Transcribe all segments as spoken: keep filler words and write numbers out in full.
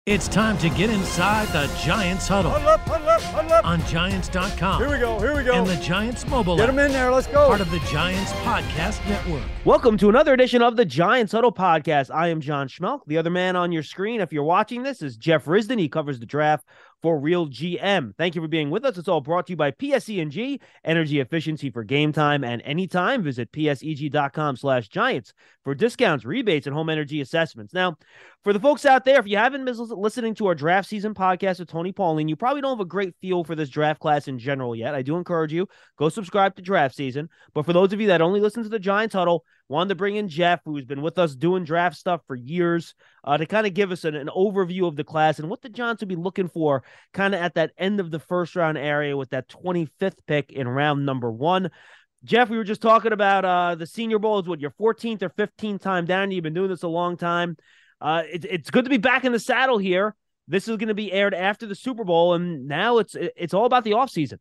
It's time to get inside the Giants huddle. Huddle up, huddle up, huddle up. On Giants dot com. Here we go, here we go. And the Giants mobile Get app. them in there, let's go. Part of the Giants Podcast Network. Welcome to another edition of the Giants Huddle Podcast. I am John Schmelk. The other man on your screen, if you're watching this, is Jeff Risdon. He covers the draft for Real G M. Thank you for being with us. It's all brought to you by P S E and G, energy efficiency for game time and anytime. Visit P S E G dot com slash Giants for discounts, rebates, and home energy assessments. Now, for the folks out there, if you haven't been listening to our draft season podcast with Tony Pauline, you probably don't have a great feel for this draft class in general yet. I do encourage you, go subscribe to Draft Season. But for those of you that only listen to the Giants Huddle, wanted to bring in Jeff, who's been with us doing draft stuff for years, uh, to kind of give us an, an overview of the class and what the Giants will be looking for kind of at that end of the first round area with that twenty-fifth pick in round number one. Jeff, we were just talking about uh, the Senior Bowl is what, your fourteenth or fifteenth time down. You've been doing this a long time. Uh, it, it's good to be back in the saddle here. This is going to be aired after the Super Bowl, and now it's it's all about the offseason.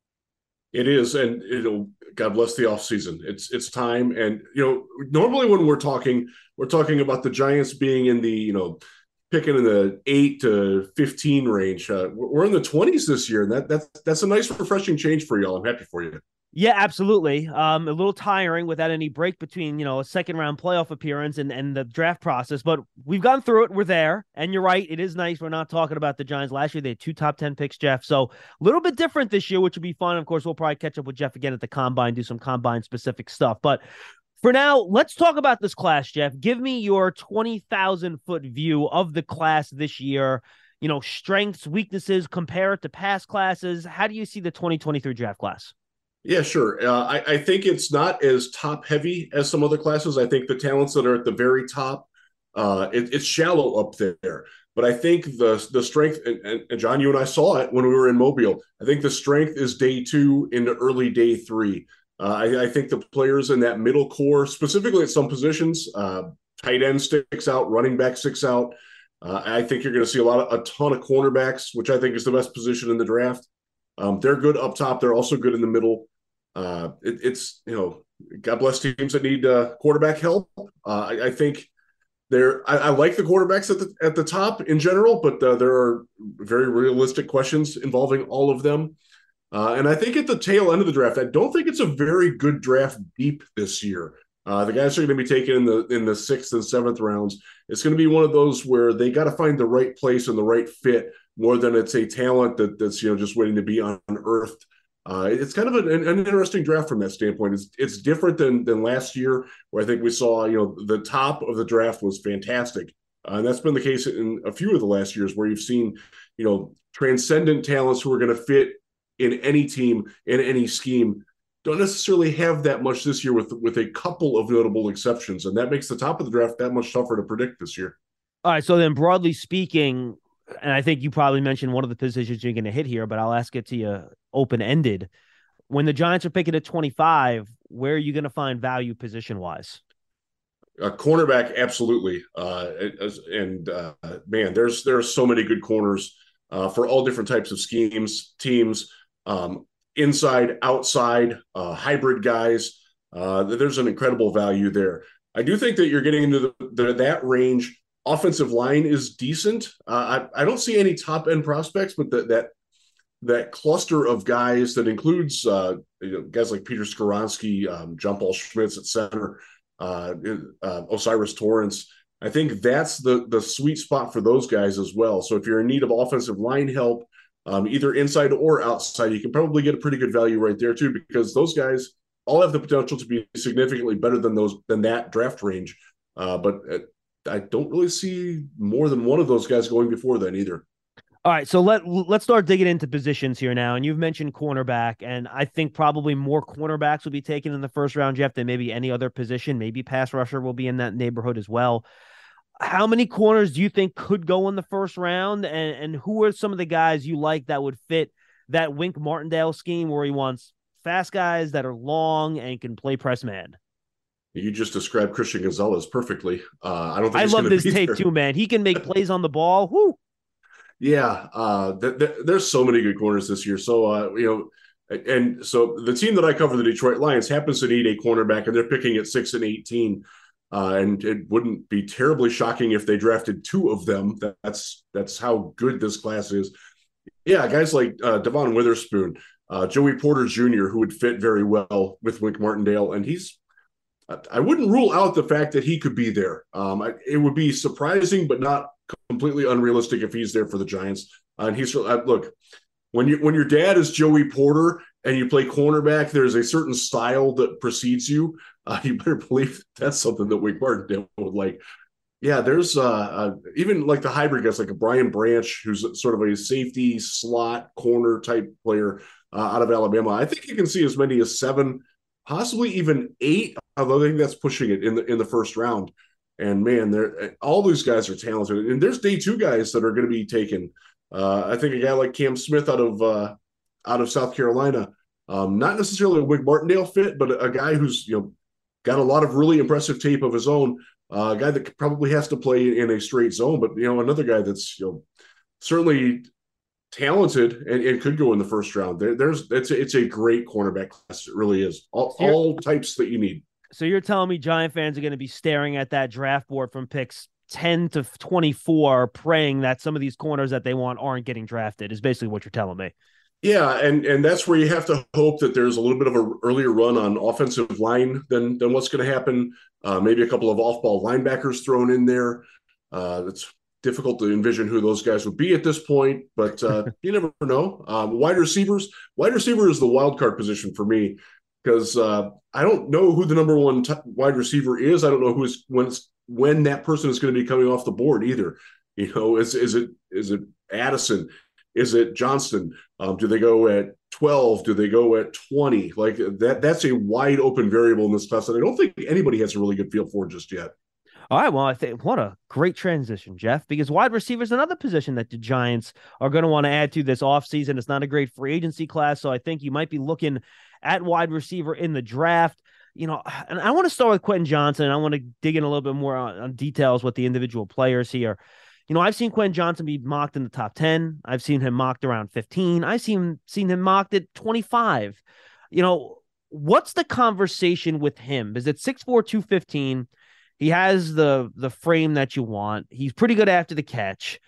It is, and you know, God bless the offseason. It's it's time, and you know, normally when we're talking, we're talking about the Giants being in the you know, picking in the eight to fifteen range. Uh, we're in the twenties this year, and that that's that's a nice, refreshing change for y'all. I'm happy for you. Yeah, absolutely. Um, a little tiring without any break between, you know, a second round playoff appearance and, and the draft process, but we've gone through it. We're there. And you're right. It is nice. We're not talking about the Giants last year. They had two top ten picks, Jeff. So a little bit different this year, which will be fun. Of course, we'll probably catch up with Jeff again at the combine, do some combine specific stuff. But for now, let's talk about this class, Jeff. Give me your twenty thousand foot view of the class this year. You know, strengths, weaknesses, compare it to past classes. How do you see the twenty twenty-three draft class? Yeah, sure. Uh, I, I think it's not as top heavy as some other classes. I think the talents that are at the very top, uh, it, it's shallow up there. But I think the the strength, and, and John, you and I saw it when we were in Mobile. I think the strength is day two into early day three. Uh, I, I think the players in that middle core, specifically at some positions, uh, tight end sticks out, running back sticks out. Uh, I think you're going to see a lot of a ton of cornerbacks, which I think is the best position in the draft. Um, they're good up top. They're also good in the middle. Uh, it, it's, you know, God bless teams that need uh, quarterback help. Uh, I, I think they're, I, I like the quarterbacks at the at the top in general, but uh, there are very realistic questions involving all of them. Uh, and I think at the tail end of the draft, I don't think it's a very good draft deep this year. Uh, the guys are going to be taken in the in the sixth and seventh rounds. It's going to be one of those where they got to find the right place and the right fit more than it's a talent that that's you know just waiting to be unearthed. Uh, it's kind of an, an interesting draft from that standpoint. It's it's different than than last year, where I think we saw, you know, the top of the draft was fantastic. Uh, and that's been the case in a few of the last years where you've seen, you know, transcendent talents who are going to fit in any team, in any scheme. Don't necessarily have that much this year with, with a couple of notable exceptions. And that makes the top of the draft that much tougher to predict this year. All right. So then broadly speaking, and I think you probably mentioned one of the positions you're going to hit here, but I'll ask it to you open-ended. When the Giants are picking at twenty-five, where are you going to find value position-wise? A cornerback, absolutely. Uh, and, uh, man, there's there are so many good corners uh, for all different types of schemes, teams, um, inside, outside, uh, hybrid guys. Uh, there's an incredible value there. I do think that you're getting into the, the, that range. Offensive line is decent. Uh, I, I don't see any top-end prospects, but the, that that cluster of guys that includes uh, you know, guys like Peter Skoronski, um, John Paul Schmitz at center, uh, uh, Osiris Torrance. I think that's the the sweet spot for those guys as well. So if you're in need of offensive line help, um, either inside or outside, you can probably get a pretty good value right there too, because those guys all have the potential to be significantly better than those than that draft range. Uh, but uh, I don't really see more than one of those guys going before then either. All right, so let, let's start digging into positions here now. And you've mentioned cornerback, and I think probably more cornerbacks will be taken in the first round, Jeff, than maybe any other position. Maybe pass rusher will be in that neighborhood as well. How many corners do you think could go in the first round? And, and who are some of the guys you like that would fit that Wink Martindale scheme where he wants fast guys that are long and can play press man? You just described Christian Gonzalez perfectly. Uh, I don't think I he's love this be tape there. too, man. He can make plays on the ball. Whoo! Yeah, uh, th- th- there's so many good corners this year. So, uh, you know, and so the team that I cover, the Detroit Lions, happens to need a cornerback, and they're picking at six and eighteen. Uh, and it wouldn't be terribly shocking if they drafted two of them. That's that's how good this class is. Yeah, guys like uh, Devon Witherspoon, uh, Joey Porter Junior, who would fit very well with Wink Martindale. And he's, I wouldn't rule out the fact that he could be there. Um, I, it would be surprising, but not completely unrealistic if he's there for the Giants. Uh, and he's, uh, look, when you when your dad is Joey Porter and you play cornerback, there's a certain style that precedes you. Uh, you better believe that's something that Wink Martindale would like. Yeah, there's uh, uh, even like the hybrid guys, like a Brian Branch, who's sort of a safety slot corner type player uh, out of Alabama. I think you can see as many as seven, possibly even eight. Although I think that's pushing it in the in the first round. And man, they're all these guys are talented. And there's day two guys that are going to be taken. Uh, I think a guy like Cam Smith out of uh, out of South Carolina, um, not necessarily a Wink Martindale fit, but a, a guy who's you know got a lot of really impressive tape of his own. Uh, a guy that probably has to play in a straight zone, but you know another guy that's you know certainly talented and, and could go in the first round. There, there's it's a, it's a great cornerback class. It really is. All, all types that you need. So you're telling me Giant fans are going to be staring at that draft board from picks ten to twenty-four, praying that some of these corners that they want aren't getting drafted, is basically what you're telling me. Yeah, and and that's where you have to hope that there's a little bit of an earlier run on offensive line than than what's going to happen. Uh, maybe a couple of off-ball linebackers thrown in there. Uh, it's difficult to envision who those guys would be at this point, but uh, you never know. Um, wide receivers, wide receiver is the wild card position for me because uh, I don't know who the number one t- wide receiver is. I don't know who is when it's, when that person is going to be coming off the board either. You know, is is it is it Addison? Is it Johnston? Um, do they go at twelve? Do they go at twenty? Like that, that's a wide open variable in this class that I don't think anybody has a really good feel for just yet. All right. Well, I think what a great transition, Jeff, because wide receiver is another position that the Giants are going to want to add to this offseason. It's not a great free agency class, so I think you might be looking at wide receiver in the draft. You know, and I want to start with Quentin Johnson, and I want to dig in a little bit more on, on details with the individual players here. You know, I've seen Quentin Johnson be mocked in the top ten. I've seen him mocked around fifteen. I've seen, seen him mocked at twenty-five. You know, what's the conversation with him? Is it six four, two fifteen? He has the the frame that you want. He's pretty good after the catch.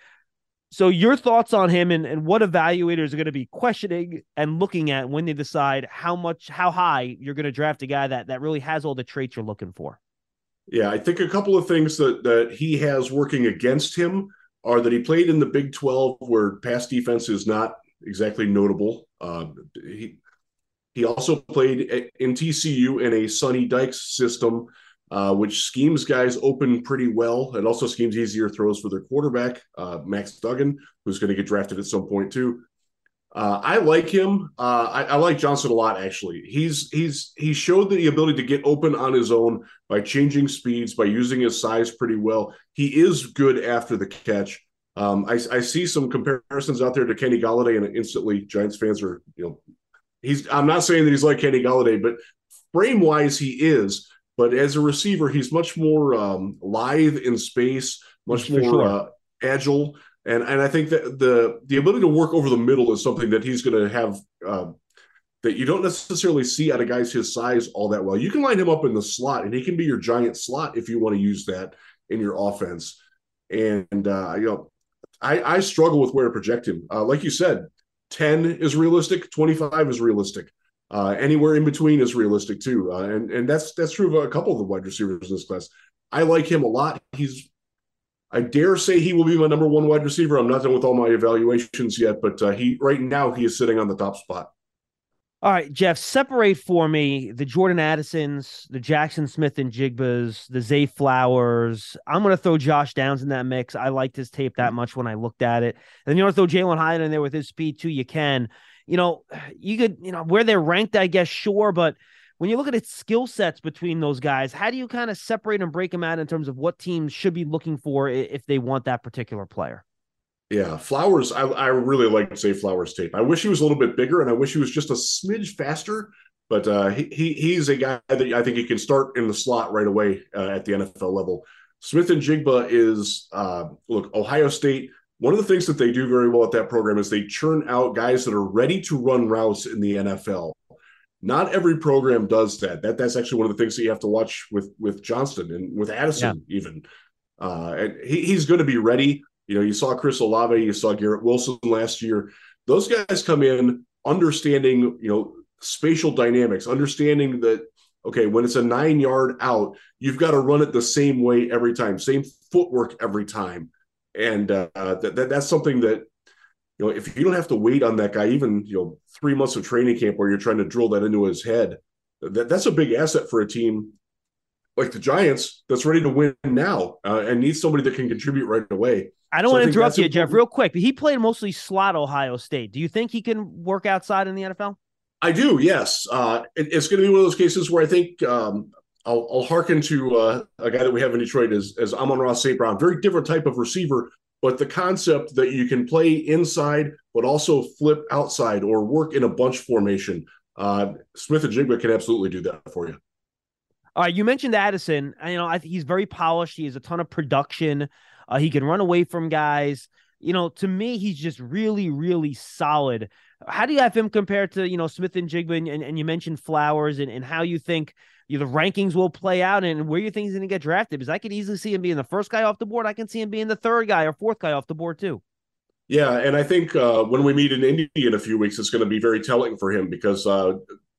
So your thoughts on him and, and what evaluators are going to be questioning and looking at when they decide how much, how high you're going to draft a guy that, that really has all the traits you're looking for? Yeah, I think a couple of things that, that he has working against him are that he played in the Big twelve where pass defense is not exactly notable. Um, he, he also played in T C U in a Sonny Dykes system, uh, which schemes guys open pretty well. It also schemes easier throws for their quarterback, uh, Max Duggan, who's going to get drafted at some point too. Uh, I like him. Uh, I, I like Johnson a lot, actually. He's he's he showed the ability to get open on his own by changing speeds, by using his size pretty well. He is good after the catch. Um, I, I see some comparisons out there to Kenny Golladay, and instantly Giants fans are, you know, he's. I'm not saying that he's like Kenny Golladay, but frame wise he is. But as a receiver, he's much more um, lithe in space, much For more sure. uh, agile. And and I think that the the ability to work over the middle is something that he's going to have uh, that you don't necessarily see out of guys his size all that well. You can line him up in the slot, and he can be your giant slot if you want to use that in your offense. And uh, you know, I, I struggle with where to project him. Uh, like you said, ten is realistic, twenty-five is realistic. Uh, anywhere in between is realistic too, uh, and and that's that's true of a couple of the wide receivers in this class. I like him a lot. He's I dare say he will be my number one wide receiver. I'm not done with all my evaluations yet, but uh, he right now he is sitting on the top spot. All right, Jeff, separate for me the Jordan Addisons, the Jackson Smith and Jigbas, the Zay Flowers. I'm going to throw Josh Downs in that mix. I liked his tape that much when I looked at it. And then you want to throw Jalen Hyde in there with his speed too. You can, you know, you could, you know, where they're ranked, I guess, sure. But when you look at its skill sets between those guys, how do you kind of separate and break them out in terms of what teams should be looking for if they want that particular player? Yeah, Flowers, I, I really like to say Flowers tape. I wish he was a little bit bigger, and I wish he was just a smidge faster, but uh, he, he he's a guy that I think he can start in the slot right away uh, at the N F L level. Smith and Jigba is, uh, look, Ohio State, one of the things that they do very well at that program is they churn out guys that are ready to run routes in the N F L. Not every program does that. That that's actually one of the things that you have to watch with with Johnston and with Addison yeah. even. Uh, and he, he's going to be ready. You know, you saw Chris Olave, you saw Garrett Wilson last year. Those guys come in understanding, you know, spatial dynamics, understanding that, okay, when it's a nine yard out, you've got to run it the same way every time, same footwork every time. And uh, that, that that's something that, you know, if you don't have to wait on that guy, even, you know, three months of training camp where you're trying to drill that into his head, that, that's a big asset for a team like the Giants that's ready to win now uh, and needs somebody that can contribute right away. I don't so want to interrupt you, important. Jeff, real quick, but he played mostly slot Ohio State. Do you think he can work outside in the N F L? I do, yes. Uh, it, it's going to be one of those cases where I think um, I'll, I'll hearken to uh, a guy that we have in Detroit as, as Amon-Ra Saint Brown, very different type of receiver, but the concept that you can play inside but also flip outside or work in a bunch formation, uh, Smith-Njigba can absolutely do that for you. All right, you mentioned Addison. You know, I think he's very polished. He has a ton of production. Uh, he can run away from guys. You know, to me, he's just really, really solid. How do you have him compared to, you know, Smith-Njigba, and, and you mentioned Flowers, and, and how you think you know, the rankings will play out and where you think he's going to get drafted? Because I could easily see him being the first guy off the board. I can see him being the third guy or fourth guy off the board too. Yeah, and I think uh, when we meet in Indy in a few weeks, it's going to be very telling for him because uh,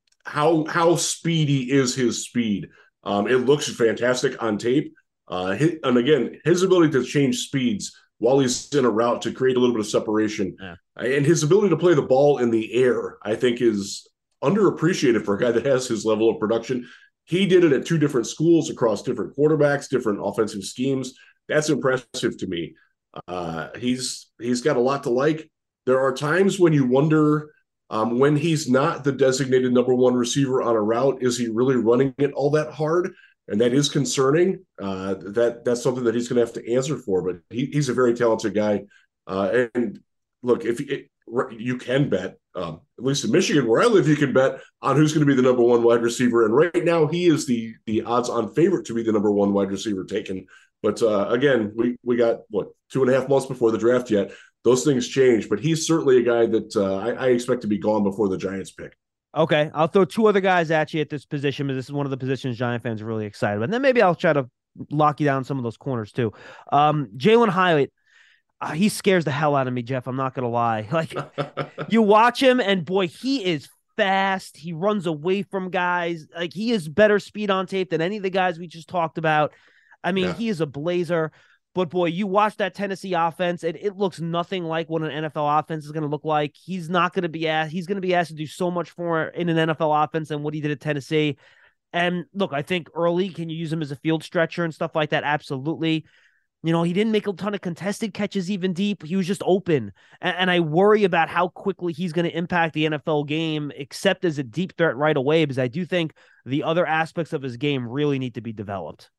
how how speedy is his speed? Um, it looks fantastic on tape. Uh, his, and again, his ability to change speeds while he's in a route to create a little bit of separation. Yeah. And his ability to play the ball in the air, I think, is underappreciated for a guy that has his level of production. He did it at two different schools across different quarterbacks, different offensive schemes. That's impressive to me. Uh, he's he's got a lot to like. There are times when you wonder um, when he's not the designated number one receiver on a route, is he really running it all that hard? And that is concerning. Uh, that that's something that he's going to have to answer for. But he, he's a very talented guy. Uh, and look, if it, you can bet, um, at least in Michigan where I live, you can bet on who's going to be the number one wide receiver. And right now, he is the the odds-on favorite to be the number one wide receiver taken. But uh, again, we we got what two and a half months before the draft yet. Those things change. But he's certainly a guy that uh, I, I expect to be gone before the Giants pick. Okay, I'll throw two other guys at you at this position, but this is one of the positions Giant fans are really excited about. And then maybe I'll try to lock you down some of those corners too. Um, Jalin Hyatt, uh, he scares the hell out of me, Jeff. I'm not going to lie. Like, you watch him, and boy, he is fast. He runs away from guys. Like, he is better speed on tape than any of the guys we just talked about. I mean, yeah. He is a blazer. But, boy, you watch that Tennessee offense, and it looks nothing like what an N F L offense is going to look like. He's not going to be asked. He's going to be asked to do so much more in an N F L offense than what he did at Tennessee. And, look, I think early, can you use him as a field stretcher and stuff like that? Absolutely. You know, he didn't make a ton of contested catches even deep. He was just open. And, and I worry about how quickly he's going to impact the N F L game, except as a deep threat right away, because I do think the other aspects of his game really need to be developed.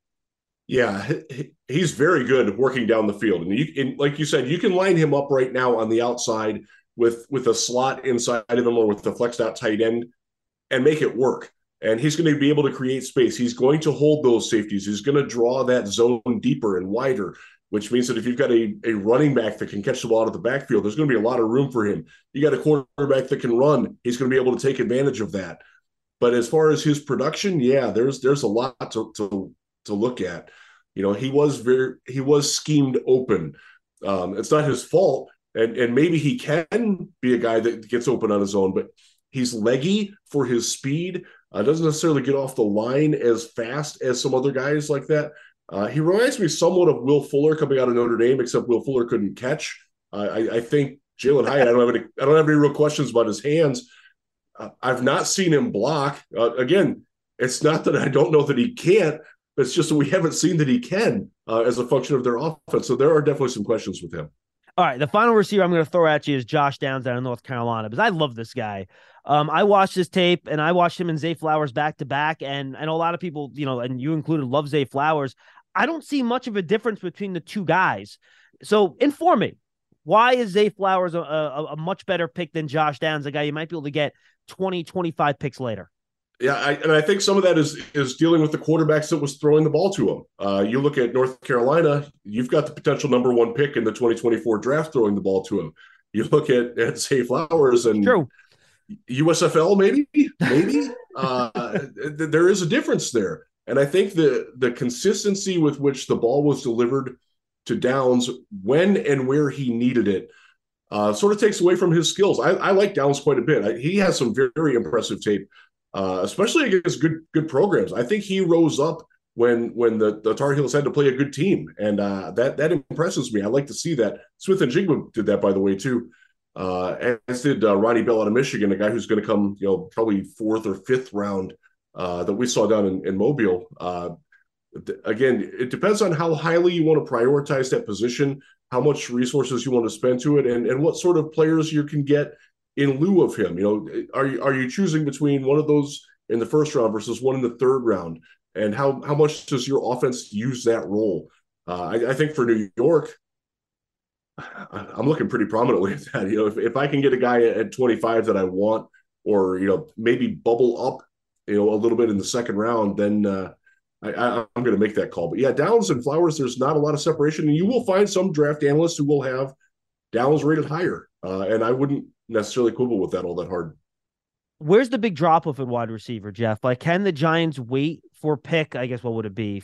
Yeah, he's very good working down the field. And, you, and like you said, you can line him up right now on the outside with, with a slot inside of him or with the flexed out tight end and make it work. And he's going to be able to create space. He's going to hold those safeties. He's going to draw that zone deeper and wider, which means that if you've got a, a running back that can catch the ball out of the backfield, there's going to be a lot of room for him. You got a quarterback that can run. He's going to be able to take advantage of that. But as far as his production, yeah, there's there's a lot to, to to look at. You know, he was very he was schemed open. Um, it's not his fault, and and maybe he can be a guy that gets open on his own, but he's leggy for his speed. Uh, doesn't necessarily get off the line as fast as some other guys like that. Uh, he reminds me somewhat of Will Fuller coming out of Notre Dame, except Will Fuller couldn't catch. Uh, I, I think Jalin Hyatt. I don't have any. I don't have any real questions about his hands. Uh, I've not seen him block. Uh, again, it's not that I don't know that he can't. It's just that we haven't seen that he can uh, as a function of their offense. So there are definitely some questions with him. All right, the final receiver I'm going to throw at you is Josh Downs out of North Carolina, because I love this guy. Um, I watched his tape, and I watched him and Zay Flowers back to back, and I know a lot of people, you know, and you included, love Zay Flowers. I don't see much of a difference between the two guys. So inform me, why is Zay Flowers a, a, a much better pick than Josh Downs, a guy you might be able to get twenty, twenty-five picks later? Yeah, I, and I think some of that is is dealing with the quarterbacks that was throwing the ball to him. Uh, you look at North Carolina, you've got the potential number one pick in the twenty twenty-four draft throwing the ball to him. You look at, at Zay Flowers, and True. U S F L, maybe, maybe uh, th- there is a difference there. And I think the the consistency with which the ball was delivered to Downs when and where he needed it uh, sort of takes away from his skills. I, I like Downs quite a bit. I, he has some very, very impressive tape, uh, especially against good good programs. I think he rose up when when the, the Tar Heels had to play a good team, and uh, that that impresses me. I like to see that. Smith-Njigba did that, by the way, too. Uh, as did uh, Ronnie Bell out of Michigan, a guy who's going to come, you know, probably fourth or fifth round uh, that we saw down in, in Mobile. Uh, th- again, it depends on how highly you want to prioritize that position, how much resources you want to spend to it, and, and what sort of players you can get in lieu of him. You know, are you are you choosing between one of those in the first round versus one in the third round, and how how much does your offense use that role? Uh, I, I think for New York, I'm looking pretty prominently at that. You know, if, if I can get a guy at twenty-five that I want, or, you know, maybe bubble up, you know, a little bit in the second round, then uh, I, I, I'm going to make that call. But yeah, Downs and Flowers, there's not a lot of separation. And you will find some draft analysts who will have Downs rated higher. Uh, and I wouldn't necessarily quibble with that all that hard. Where's the big drop off at wide receiver, Jeff? Like, can the Giants wait for pick? I guess what would it be?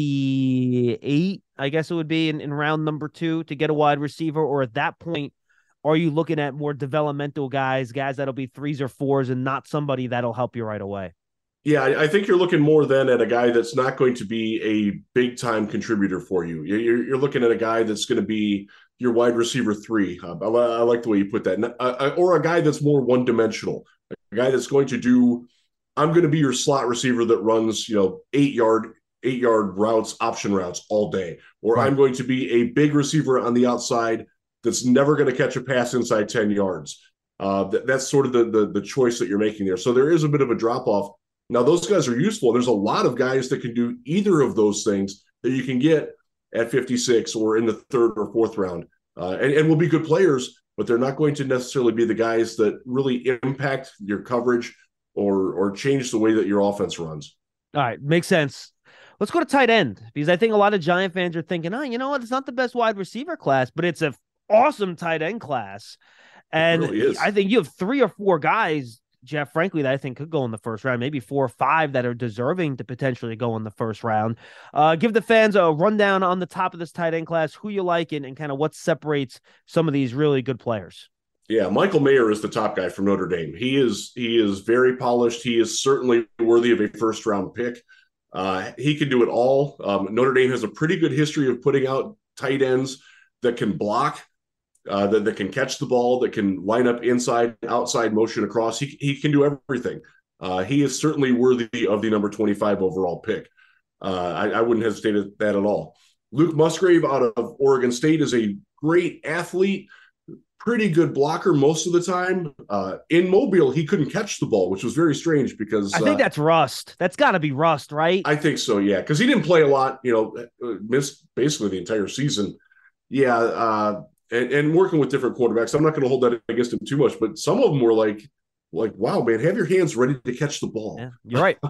fifty-eight, I guess it would be in, in round number two to get a wide receiver. Or at that point, are you looking at more developmental guys, guys that'll be threes or fours and not somebody that'll help you right away? Yeah, I, I think you're looking more then at a guy that's not going to be a big time contributor for you. You're, you're looking at a guy that's going to be your wide receiver three. Uh, I, I like the way you put that. Uh, or a guy that's more one dimensional. A guy that's going to do, I'm going to be your slot receiver that runs, you know, eight yard, eight yard routes, option routes all day. Or right. I'm going to be a big receiver on the outside that's never going to catch a pass inside ten yards. Uh, that, that's sort of the, the the choice that you're making there. So there is a bit of a drop off. Now those guys are useful. There's a lot of guys that can do either of those things that you can get at fifty-six or in the third or fourth round, uh, and, and will be good players. But they're not going to necessarily be the guys that really impact your coverage or or change the way that your offense runs. All right, makes sense. Let's go to tight end, because I think a lot of Giant fans are thinking, oh, you know what? It's not the best wide receiver class, but it's an awesome tight end class. And really I think you have three or four guys, Jeff, frankly, that I think could go in the first round, maybe four or five that are deserving to potentially go in the first round. Uh, give the fans a rundown on the top of this tight end class, who you like, and, and kind of what separates some of these really good players. Yeah, Michael Mayer is the top guy from Notre Dame. He is he is very polished. He is certainly worthy of a first round pick. Uh, he can do it all. Um, Notre Dame has a pretty good history of putting out tight ends that can block, uh, that, that can catch the ball, that can line up inside, outside motion across. He, he can do everything. Uh, he is certainly worthy of the number twenty-five overall pick. Uh, I, I wouldn't hesitate at that at all. Luke Musgrave out of Oregon State is a great athlete, pretty good blocker most of the time. Uh, in Mobile, he couldn't catch the ball, which was very strange because I think uh, that's rust. That's got to be rust, right? I think so, yeah, because he didn't play a lot. You know, missed basically the entire season. Yeah, uh, and, and working with different quarterbacks, I'm not going to hold that against him too much, but some of them were like, like, wow, man, have your hands ready to catch the ball. Yeah, you're right.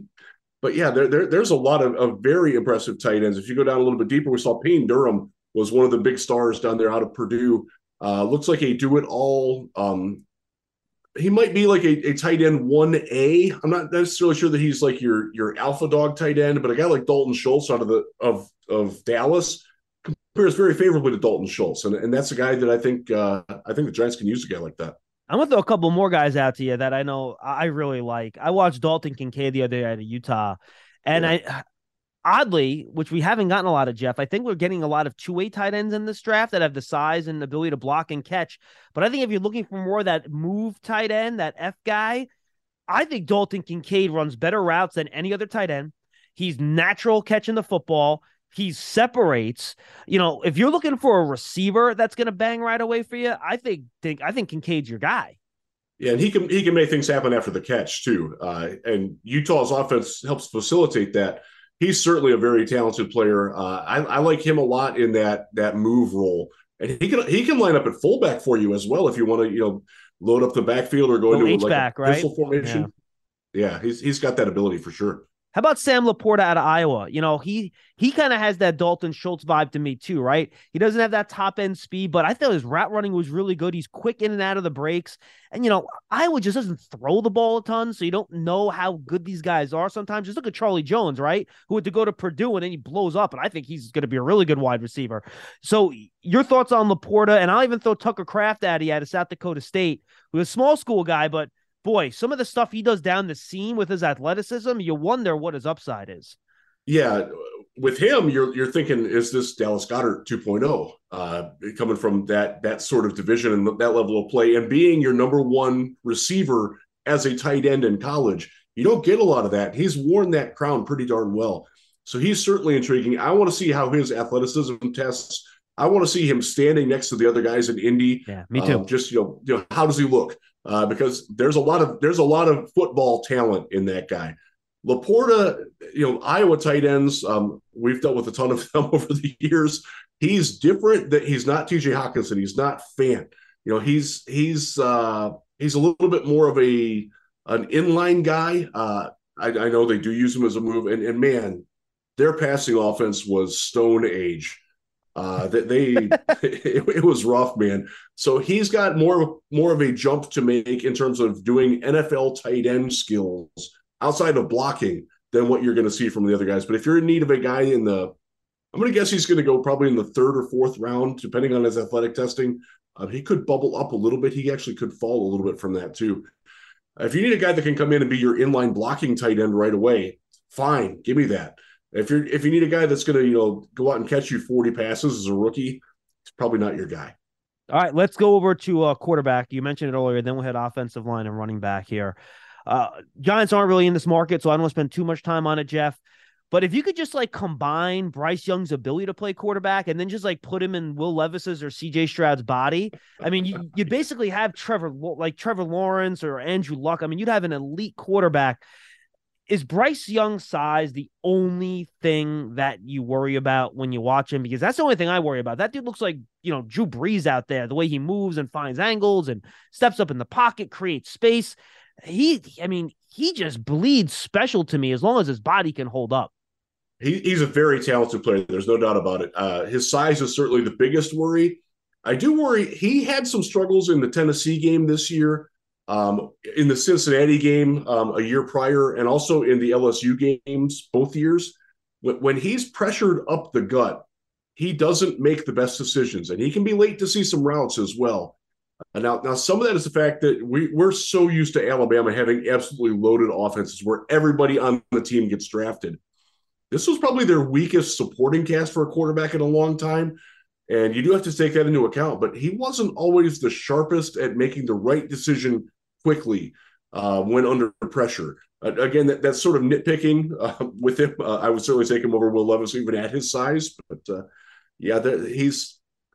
But yeah, there, there there's a lot of, of very impressive tight ends. If you go down a little bit deeper, we saw Payne Durham was one of the big stars down there out of Purdue. Uh, looks like a do-it-all. Um, he might be like a, a tight end one A. I'm not necessarily sure that he's like your your alpha dog tight end, but a guy like Dalton Schultz out of the of of Dallas compares very favorably to Dalton Schultz, and and that's a guy that I think uh, I think the Giants can use a guy like that. I'm gonna throw a couple more guys out to you that I know I really like. I watched Dalton Kincaid the other day out of Utah, and yeah. I. Oddly, which we haven't gotten a lot of, Jeff, I think we're getting a lot of two-way tight ends in this draft that have the size and ability to block and catch. But I think if you're looking for more of that move tight end, that F guy, I think Dalton Kincaid runs better routes than any other tight end. He's natural catching the football. He separates. You know, if you're looking for a receiver that's going to bang right away for you, I think, think I think Kincaid's your guy. Yeah, and he can he can make things happen after the catch too. Uh, and Utah's offense helps facilitate that. He's certainly a very talented player. Uh, I, I like him a lot in that that move role, and he can he can line up at fullback for you as well if you want to, you know, load up the backfield or go into like back, a right? pistol formation. Yeah. yeah, he's he's got that ability for sure. How about Sam Laporta out of Iowa? You know, he he kind of has that Dalton Schultz vibe to me too, right? He doesn't have that top end speed, but I thought his route running was really good. He's quick in and out of the breaks. And, you know, Iowa just doesn't throw the ball a ton, so you don't know how good these guys are sometimes. Just look at Charlie Jones, right? Who had to go to Purdue and then he blows up, and I think he's going to be a really good wide receiver. So your thoughts on Laporta, and I'll even throw Tucker Kraft at you out of South Dakota State, who's a small school guy, but boy, some of the stuff he does down the seam with his athleticism, you wonder what his upside is. Yeah, with him, you're you're thinking, is this Dallas Goedert two point oh, uh, coming from that that sort of division and that level of play, and being your number one receiver as a tight end in college? You don't get a lot of that. He's worn that crown pretty darn well. So he's certainly intriguing. I want to see how his athleticism tests. I want to see him standing next to the other guys in Indy. Yeah, me too. Um, just, you know, you know, how does he look? Uh, because there's a lot of there's a lot of football talent in that guy. Laporta, you know, Iowa tight ends, um, we've dealt with a ton of them over the years. He's different. That he's not T J Hawkinson. He's not Fant. You know, he's he's uh, he's a little bit more of a an inline guy. Uh, I, I know they do use him as a move, and, and man, their passing offense was Stone Age. Uh, that they, it, it was rough, man. So he's got more, more of a jump to make in terms of doing N F L tight end skills outside of blocking than what you're going to see from the other guys. But if you're in need of a guy in the, I'm going to guess he's going to go probably in the third or fourth round, depending on his athletic testing. Uh, he could bubble up a little bit. He actually could fall a little bit from that too. If you need a guy that can come in and be your inline blocking tight end right away, fine, give me that. If you're if you need a guy that's going to, you know, go out and catch you forty passes as a rookie, it's probably not your guy. All right, let's go over to uh, quarterback. You mentioned it earlier. Then we'll hit offensive line and running back here. Uh, Giants aren't really in this market, so I don't want to spend too much time on it, Jeff. But if you could just like combine Bryce Young's ability to play quarterback and then just like put him in Will Levis's or C J Stroud's body, I mean, you, you'd basically have Trevor, like Trevor Lawrence or Andrew Luck. I mean, you'd have an elite quarterback. Is Bryce Young's size the only thing that you worry about when you watch him? Because that's the only thing I worry about. That dude looks like, you know, Drew Brees out there, the way he moves and finds angles and steps up in the pocket, creates space. He, I mean, he just bleeds special to me as long as his body can hold up. He, he's a very talented player. There's no doubt about it. Uh, his size is certainly the biggest worry. I do worry. He had some struggles in the Tennessee game this year. Um, in the Cincinnati game um, a year prior, and also in the L S U games both years, when, when he's pressured up the gut, he doesn't make the best decisions, and he can be late to see some routes as well. Uh, now, now some of that is the fact that we, we're so used to Alabama having absolutely loaded offenses where everybody on the team gets drafted. This was probably their weakest supporting cast for a quarterback in a long time, and you do have to take that into account. But he wasn't always the sharpest at making the right decision quickly uh, when under pressure. Uh, again, that, that's sort of nitpicking uh, with him. Uh, I would certainly take him over Will Levis even at his size. But uh, yeah, that, he's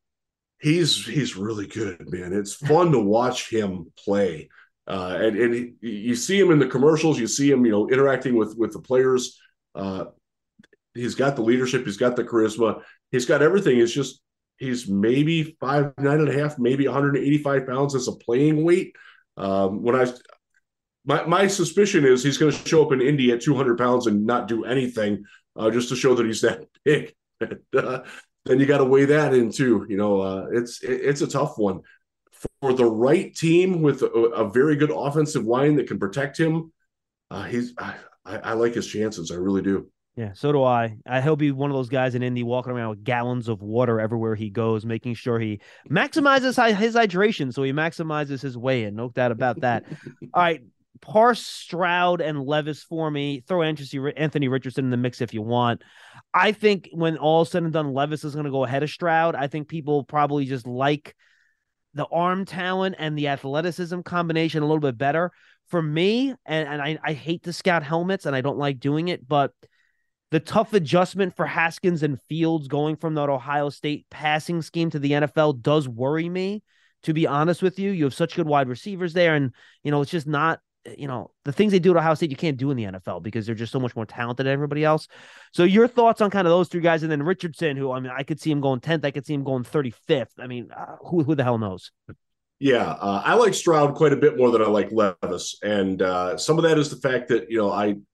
he's he's really good, man. It's fun to watch him play. Uh, and and he, you see him in the commercials. You see him, you know, interacting with with the players. Uh, he's got the leadership. He's got the charisma. He's got everything. It's just he's maybe five nine and a half, maybe one hundred eighty-five pounds as a playing weight. Um, when I, my my suspicion is he's going to show up in Indy at two hundred pounds and not do anything, uh, just to show that he's that big. And, uh, then you got to weigh that in too. You know, uh, it's it, it's a tough one for the right team with a, a very good offensive line that can protect him. Uh, he's I, I, I like his chances. I really do. Yeah, so do I. I he'll be one of those guys in Indy walking around with gallons of water everywhere he goes, making sure he maximizes his hydration, so he maximizes his weigh-in. No doubt about that. All right, parse Stroud and Levis for me. Throw Anthony Richardson in the mix if you want. I think when all said and done, Levis is going to go ahead of Stroud. I think people probably just like the arm talent and the athleticism combination a little bit better. For me, and, and I, I hate to scout helmets, and I don't like doing it, but the tough adjustment for Haskins and Fields going from that Ohio State passing scheme to the N F L does worry me, to be honest with you. You have such good wide receivers there, and, you know, it's just not, you know, the things they do at Ohio State you can't do in the N F L because they're just so much more talented than everybody else. So your thoughts on kind of those three guys, and then Richardson, who, I mean, I could see him going tenth. I could see him going thirty-fifth. I mean, uh, who, who the hell knows? Yeah, uh, I like Stroud quite a bit more than I like Levis. And uh, some of that is the fact that, you know, I –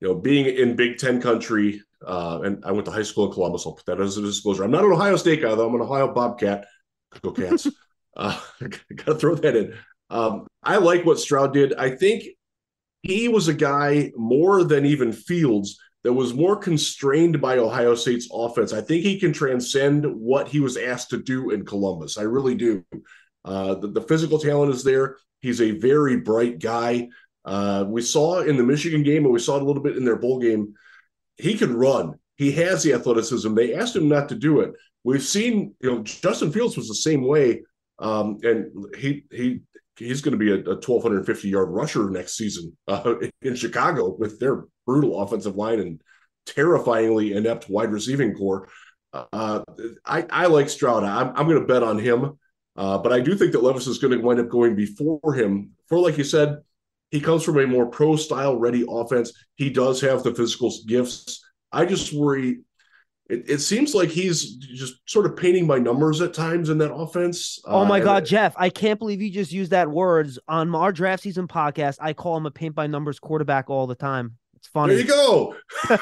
you know, being in Big Ten country, uh, and I went to high school in Columbus. I'll put that as a disclosure. I'm not an Ohio State guy, though. I'm an Ohio Bobcat. Go Cats. uh, got to throw that in. Um, I like what Stroud did. I think he was a guy more than even Fields that was more constrained by Ohio State's offense. I think he can transcend what he was asked to do in Columbus. I really do. Uh, the, the physical talent is there. He's a very bright guy. Uh, we saw in the Michigan game, and we saw it a little bit in their bowl game, he can run. He has the athleticism. They asked him not to do it. We've seen, you know, Justin Fields was the same way, um, and he he he's going to be a, a twelve fifty yard rusher next season uh, in Chicago with their brutal offensive line and terrifyingly inept wide receiving core. Uh, I, I like Stroud. I'm, I'm going to bet on him, uh, but I do think that Levis is going to wind up going before him. For, like you said, he comes from a more pro-style ready offense. He does have the physical gifts. I just worry. It, it seems like he's just sort of painting by numbers at times in that offense. Oh, my uh, God, Jeff, I can't believe you just used that words on our draft season podcast. I call him a paint by numbers quarterback all the time. It's funny. There you go.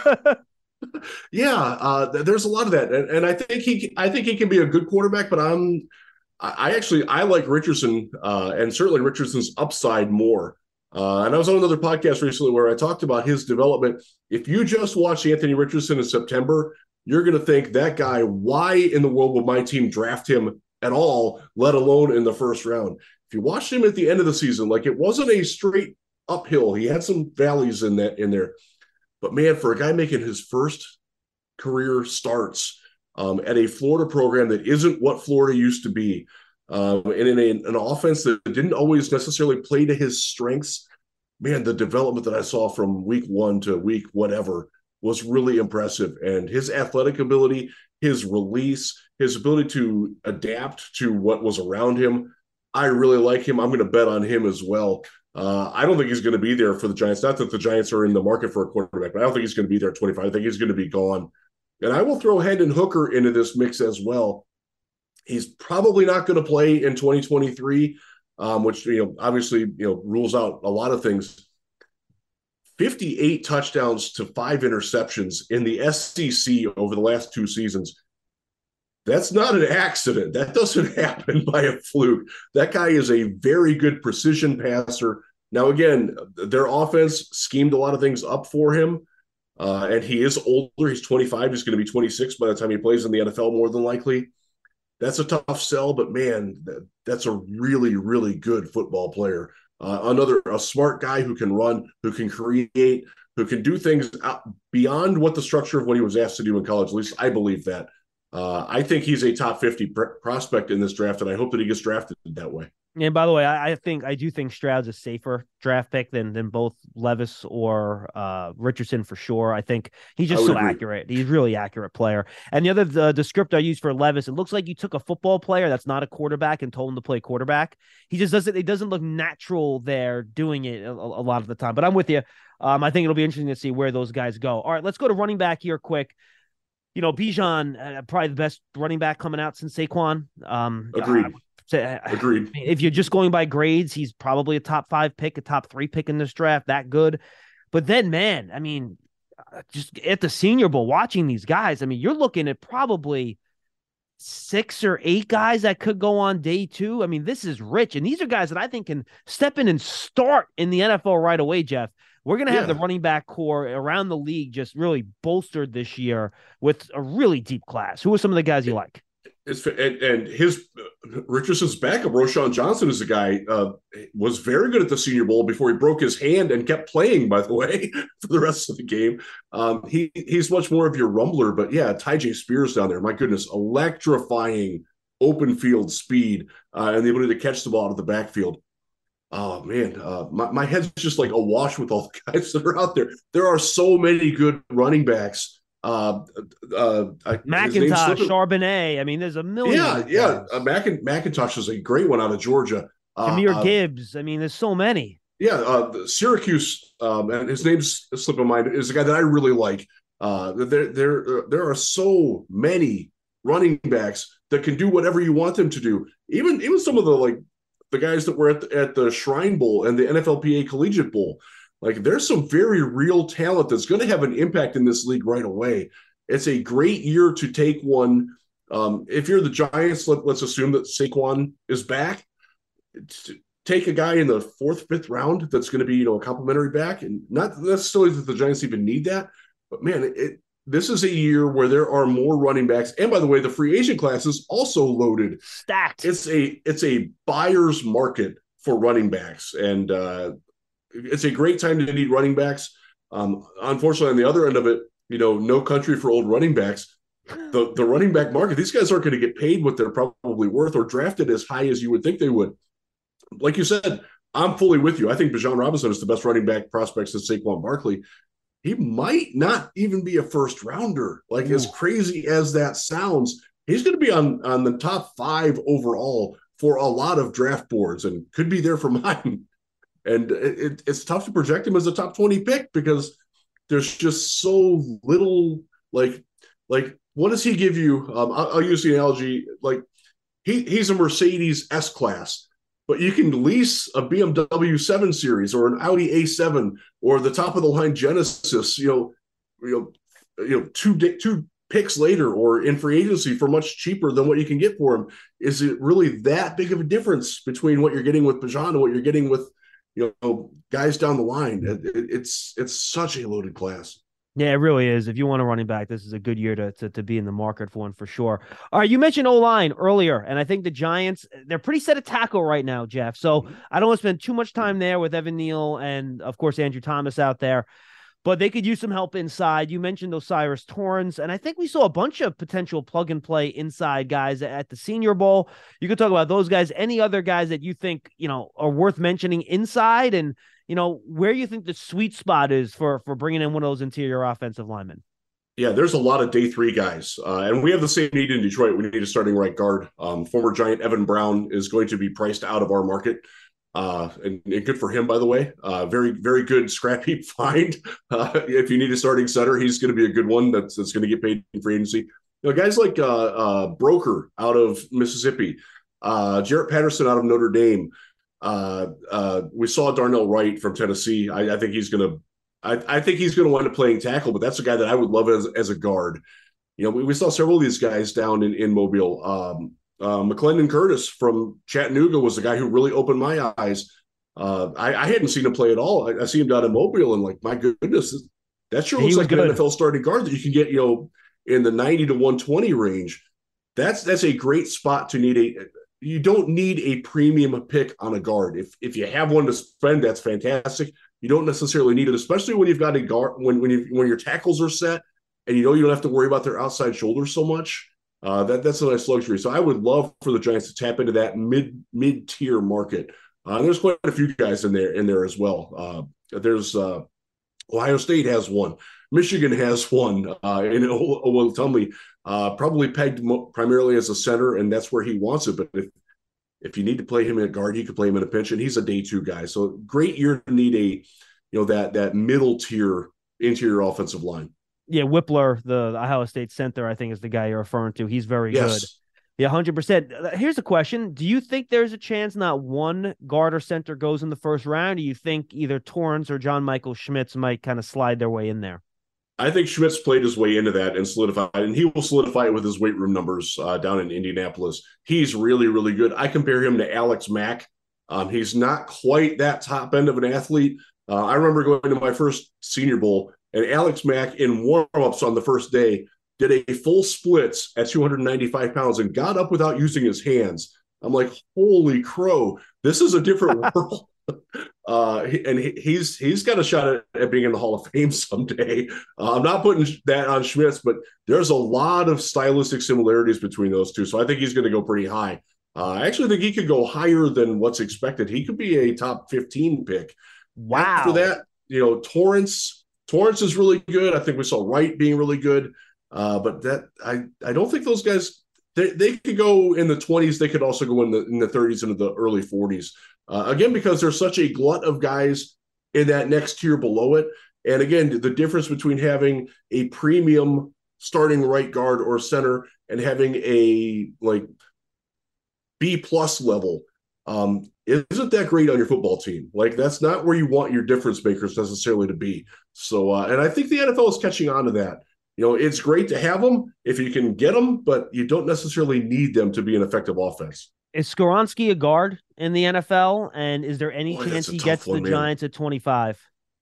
yeah, uh, there's a lot of that. And, and I think he I think he can be a good quarterback, but I'm I actually I like Richardson uh, and certainly Richardson's upside more. Uh, and I was on another podcast recently where I talked about his development. If you just watch Anthony Richardson in September, you're going to think that guy, why in the world would my team draft him at all, let alone in the first round? If you watched him at the end of the season, like it wasn't a straight uphill. He had some valleys in that in there. But man, for a guy making his first career starts um, at a Florida program that isn't what Florida used to be, um, and in a, an offense that didn't always necessarily play to his strengths, man, the development that I saw from week one to week whatever was really impressive. And his athletic ability, his release, his ability to adapt to what was around him, I really like him. I'm going to bet on him as well. Uh, I don't think he's going to be there for the Giants. Not that the Giants are in the market for a quarterback, but I don't think he's going to be there at twenty-five. I think he's going to be gone. And I will throw Hendon Hooker into this mix as well. He's probably not going to play in twenty twenty-three, um, which, you know, obviously, you know, rules out a lot of things. fifty-eight touchdowns to five interceptions in the S E C over the last two seasons. That's not an accident. That doesn't happen by a fluke. That guy is a very good precision passer. Now, again, their offense schemed a lot of things up for him, uh, and he is older. He's twenty-five. He's going to be twenty-six by the time he plays in the N F L, more than likely. That's a tough sell, but, man, that's a really, really good football player. Uh, another a smart guy who can run, who can create, who can do things out beyond what the structure of what he was asked to do in college. At least I believe that. Uh, I think he's a top fifty pr- prospect in this draft, and I hope that he gets drafted that way. And by the way, I, I think I do think Stroud's a safer draft pick than than both Levis or uh, Richardson for sure. I think he's just so agree. accurate. He's a really accurate player. And the other the, the script I used for Levis, it looks like you took a football player that's not a quarterback and told him to play quarterback. He just doesn't. It doesn't look natural there doing it a, a lot of the time. But I'm with you. Um, I think it'll be interesting to see where those guys go. All right, let's go to running back here quick. You know, Bijan, uh, probably the best running back coming out since Saquon. Um, Agreed. Uh, Agreed. If you're just going by grades, he's probably a top five pick, a top three pick in this draft. That good. But then, man, I mean, just at the Senior Bowl, watching these guys, I mean, you're looking at probably six or eight guys that could go on day two. I mean, this is rich. And these are guys that I think can step in and start in the N F L right away, Jeff. We're going to have yeah. the running back core around the league just really bolstered this year with a really deep class. Who are some of the guys you like? It's and, and his uh, Richardson's backup, Roschon Johnson, is a guy uh, was very good at the Senior Bowl before he broke his hand and kept playing, by the way, for the rest of the game. Um, he he's much more of your rumbler, but yeah, Tyjae Spears down there, my goodness, electrifying open field speed uh, and the ability to catch the ball out of the backfield. Oh, man, uh, my, my head's just like awash with all the guys that are out there. There are so many good running backs. Uh, uh, McIntosh, Charbonnet. I mean, there's a million. Yeah, yeah. Uh, Mac- McIntosh is a great one out of Georgia. Uh, Jameer uh, Gibbs. I mean, there's so many. Yeah, uh, Syracuse, um, and his name's slipping my mind, is a guy that I really like. Uh, there, there, there are so many running backs that can do whatever you want them to do. Even, even some of the like. the guys that were at the, at the Shrine Bowl and the N F L P A Collegiate Bowl. Like there's some very real talent that's going to have an impact in this league right away. It's a great year to take one. Um, if you're the Giants, let, let's assume that Saquon is back. Take a guy in the fourth, fifth round that's going to be, you know, a complimentary back, and not necessarily that the Giants even need that, but man, it, it this is a year where there are more running backs. And by the way, the free agent class is also loaded, stacked. It's a it's a buyer's market for running backs, and uh, it's a great time to need running backs. Um, unfortunately, on the other end of it, you know, no country for old running backs. The the running back market, these guys aren't going to get paid what they're probably worth or drafted as high as you would think they would. Like you said, I'm fully with you. I think Bijan Robinson is the best running back prospect since Saquon Barkley. He might not even be a first rounder. Like Ooh. As crazy as that sounds, he's going to be on, on the top five overall for a lot of draft boards and could be there for mine. And it, it, it's tough to project him as a top twenty pick because there's just so little, like, like what does he give you? Um, I'll, I'll use the analogy, like he he's a Mercedes S-Class. But you can lease a B M W seven Series or an Audi A seven or the top of the line Genesis, you know, you know, you know, two two picks later or in free agency for much cheaper than what you can get for him. Is it really that big of a difference between what you're getting with Bijan and what you're getting with, you know, guys down the line? It, it, it's it's such a loaded class. Yeah, it really is. If you want a running back, this is a good year to, to to be in the market for one for sure. All right, you mentioned O-line earlier, and I think the Giants, they're pretty set at tackle right now, Jeff. So I don't want to spend too much time there with Evan Neal and, of course, Andrew Thomas out there, but they could use some help inside. You mentioned O'Cyrus Torrence, and I think we saw a bunch of potential plug-and-play inside guys at the Senior Bowl. You could talk about those guys. Any other guys that you think, you know, are worth mentioning inside, and you know, where you think the sweet spot is for, for bringing in one of those interior offensive linemen? Yeah, there's a lot of day three guys. Uh, and we have the same need in Detroit. We need a starting right guard. Um, former Giant Evan Brown is going to be priced out of our market. Uh, and, and good for him, by the way. Uh, very, very good scrap heap find. Uh, if you need a starting center, he's going to be a good one that's, that's going to get paid in free agency. You know, guys like uh, uh, Broker out of Mississippi, uh, Jarrett Patterson out of Notre Dame, Uh, uh, we saw Darnell Wright from Tennessee. I, I think he's going to, I, I think he's going to wind up playing tackle, but that's a guy that I would love as, as a guard. You know, we, we saw several of these guys down in, in Mobile. Um, uh, McClendon Curtis from Chattanooga was the guy who really opened my eyes. Uh, I, I hadn't seen him play at all. I, I see him down in Mobile, and like, my goodness, that sure looks like good. An N F L starting guard that you can get, you know, in the ninety to one twenty range. That's that's a great spot to need a. You don't need a premium pick on a guard. If if you have one to spend, that's fantastic. You don't necessarily need it, especially when you've got a guard when when you when your tackles are set and you know you don't have to worry about their outside shoulders so much. Uh, that that's a nice luxury. So I would love for the Giants to tap into that mid mid tier market. Uh, and there's quite a few guys in there in there as well. Uh, there's uh, Ohio State has one, Michigan has one, uh, and Owatumli. Uh, probably pegged mo- primarily as a center, and that's where he wants it. But if if you need to play him in a guard, you could play him in a pinch, and he's a day two guy. So great year to need a, you know, that that middle tier interior offensive line. Yeah, Whippler, the Ohio State center, I think is the guy you're referring to. He's very yes. good. Yeah, one hundred percent. Here's a question. Do you think there's a chance not one guard or center goes in the first round? Or do you think either Torrence or John Michael Schmitz might kind of slide their way in there? I think Schmitz played his way into that and solidified, and he will solidify it with his weight room numbers uh, down in Indianapolis. He's really, really good. I compare him to Alex Mack. Um, he's not quite that top end of an athlete. Uh, I remember going to my first Senior Bowl, and Alex Mack in warm-ups on the first day did a full splits at two hundred ninety-five pounds and got up without using his hands. I'm like, holy crow, this is a different world. Uh, and he, he's he's got a shot at, at being in the Hall of Fame someday. Uh, I'm not putting that on Schmitz, but there's a lot of stylistic similarities between those two. So I think he's going to go pretty high. Uh, I actually think he could go higher than what's expected. He could be a top fifteen pick. Wow. After that, you know, Torrance, Torrance is really good. I think we saw Wright being really good. Uh, but that I, I don't think those guys, they, they could go in the twenties. They could also go in the in the thirties into the early forties. Uh, again, because there's such a glut of guys in that next tier below it. And again, the difference between having a premium starting right guard or center and having a like B plus level um, isn't that great on your football team. Like, that's not where you want your difference makers necessarily to be. So, uh, and I think the N F L is catching on to that. You know, it's great to have them if you can get them, but you don't necessarily need them to be an effective offense. Is Skoronski a guard in the N F L? And is there any Boy, chance he tough gets one, the man. Giants at twenty-five?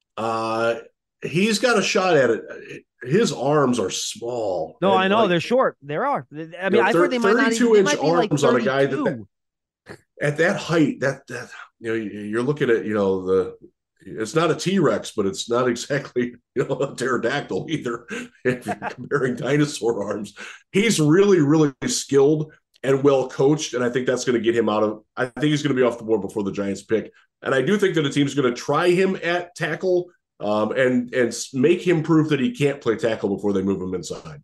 Uh, he's got a shot at it. His arms are small. No, and, I know like, they're short. There are. I mean, you know, I've heard they might not even, they might be like arms on a guy that, thirty-two. that at that height, that that you know, you're looking at, you know, the it's not a T-Rex, but it's not exactly, you know, a pterodactyl either. If you're comparing dinosaur arms, he's really, really skilled and well coached, and I think that's going to get him out of. I think he's going to be off the board before the Giants pick, and I do think that a team's going to try him at tackle, um, and and make him prove that he can't play tackle before they move him inside.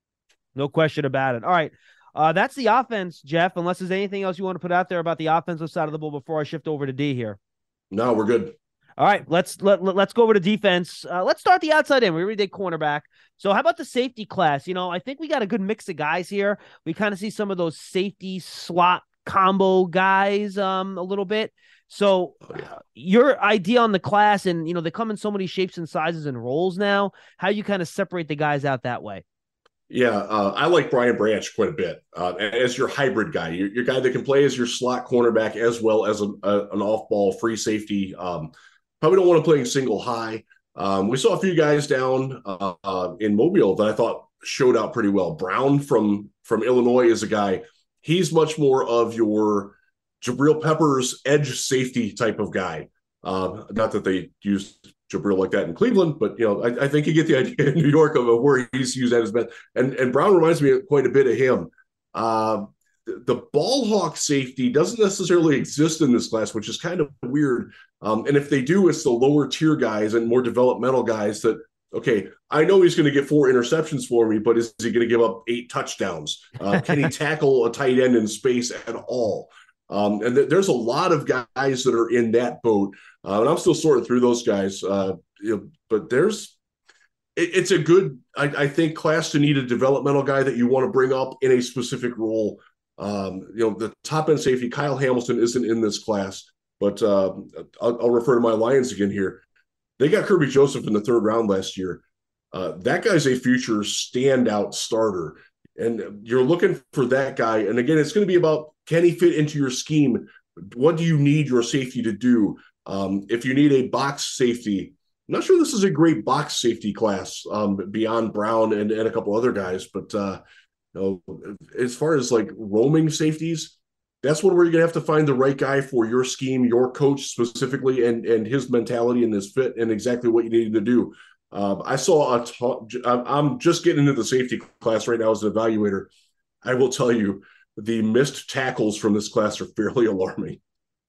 No question about it. All right. Uh, that's the offense, Jeff, unless there's anything else you want to put out there about the offensive side of the ball before I shift over to D here. No, we're good. All right, let's let, let, let's go over to defense. Uh, let's start the outside in. We already did cornerback. So how about the safety class? You know, I think we got a good mix of guys here. We kind of see some of those safety slot combo guys um, a little bit. So Oh, yeah. uh, your idea on the class, and, you know, they come in so many shapes and sizes and roles now, how you kind of separate the guys out that way? Yeah, uh, I like Brian Branch quite a bit uh, as your hybrid guy, your, your guy that can play as your slot cornerback as well as a, a, an off-ball free safety. Um, probably don't want to play single high. Um, we saw a few guys down uh, uh, in Mobile that I thought showed out pretty well. Brown from from Illinois is a guy. He's much more of your Jabril Peppers edge safety type of guy. Uh, not that they used Jabril like that in Cleveland, but you know, I, I think you get the idea in New York of, of where he's used at his best. And and Brown reminds me quite a bit of him. Uh, the, the ball hawk safety doesn't necessarily exist in this class, which is kind of weird. Um, and if they do, it's the lower tier guys and more developmental guys that, okay, I know he's going to get four interceptions for me, but is he going to give up eight touchdowns? Uh, can he tackle a tight end in space at all? Um, and th- there's a lot of guys that are in that boat. Uh, and I'm still sorting through those guys. Uh, you know, but there's, it, it's a good, I, I think, class to need a developmental guy that you want to bring up in a specific role. Um, you know, the top end safety, Kyle Hamilton, isn't in this class, but uh, I'll, I'll refer to my Lions again here. They got Kirby Joseph in the third round last year. Uh, that guy's a future standout starter. And you're looking for that guy. And again, it's going to be about, can he fit into your scheme? What do you need your safety to do? Um, if you need a box safety, I'm not sure this is a great box safety class um, beyond Brown and, and a couple other guys. But uh, you know, as far as like roaming safeties, that's one where you're going to have to find the right guy for your scheme, your coach specifically, and, and his mentality and his fit and exactly what you need to do. Um, I saw a ton, I'm just getting into the safety class right now as an evaluator. I will tell you, the missed tackles from this class are fairly alarming.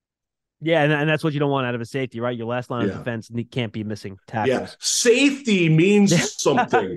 Yeah, and, and that's what you don't want out of a safety, right? Your last line Yeah. of defense can't be missing tackles. Yeah, safety means something.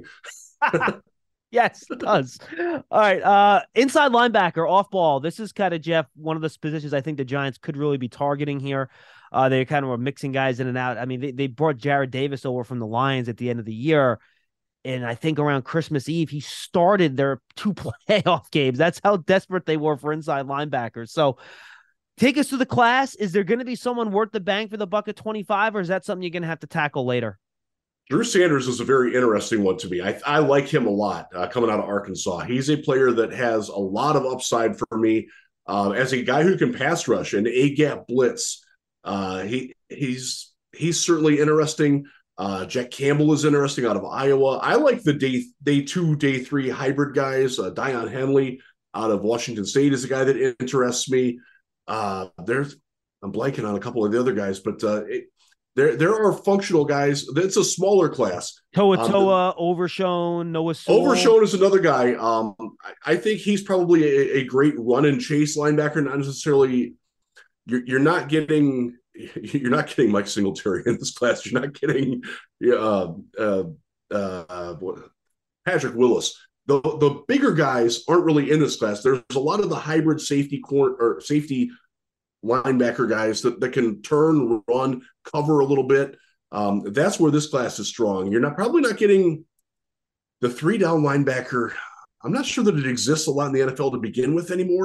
Yes, it does. All right. Uh, inside linebacker, off ball. This is kind of, Jeff, one of the positions I think the Giants could really be targeting here. Uh, they kind of were mixing guys in and out. I mean, they, they brought Jared Davis over from the Lions at the end of the year. And I think around Christmas Eve, he started their two playoff games. That's how desperate they were for inside linebackers. So take us to the class. Is there going to be someone worth the bang for the buck at twenty-five, or is that something you're going to have to tackle later? Drew Sanders is a very interesting one to me. I, I like him a lot uh, coming out of Arkansas. He's a player that has a lot of upside for me uh, as a guy who can pass rush and A-gap blitz. Uh, he he's he's certainly interesting. Uh, Jack Campbell is interesting out of Iowa. I like the day day two, day three hybrid guys. Uh, Dion Henley out of Washington State is a guy that interests me. Uh, there's I'm blanking on a couple of the other guys, but uh, it, there there are functional guys. It's a smaller class. Toa Um, Toa, Overshown, Noah Sewell. Overshown is another guy. Um, I, I think he's probably a, a great run and chase linebacker. Not necessarily. You're, you're not getting you're not getting Mike Singletary in this class. You're not getting uh, uh, uh, Patrick Willis. The the bigger guys aren't really in this class. There's a lot of the hybrid safety corner or safety linebacker guys that, that can turn, run, cover a little bit. Um, that's where this class is strong. You're not probably not getting the three down linebacker. I'm not sure that it exists a lot in the N F L to begin with anymore.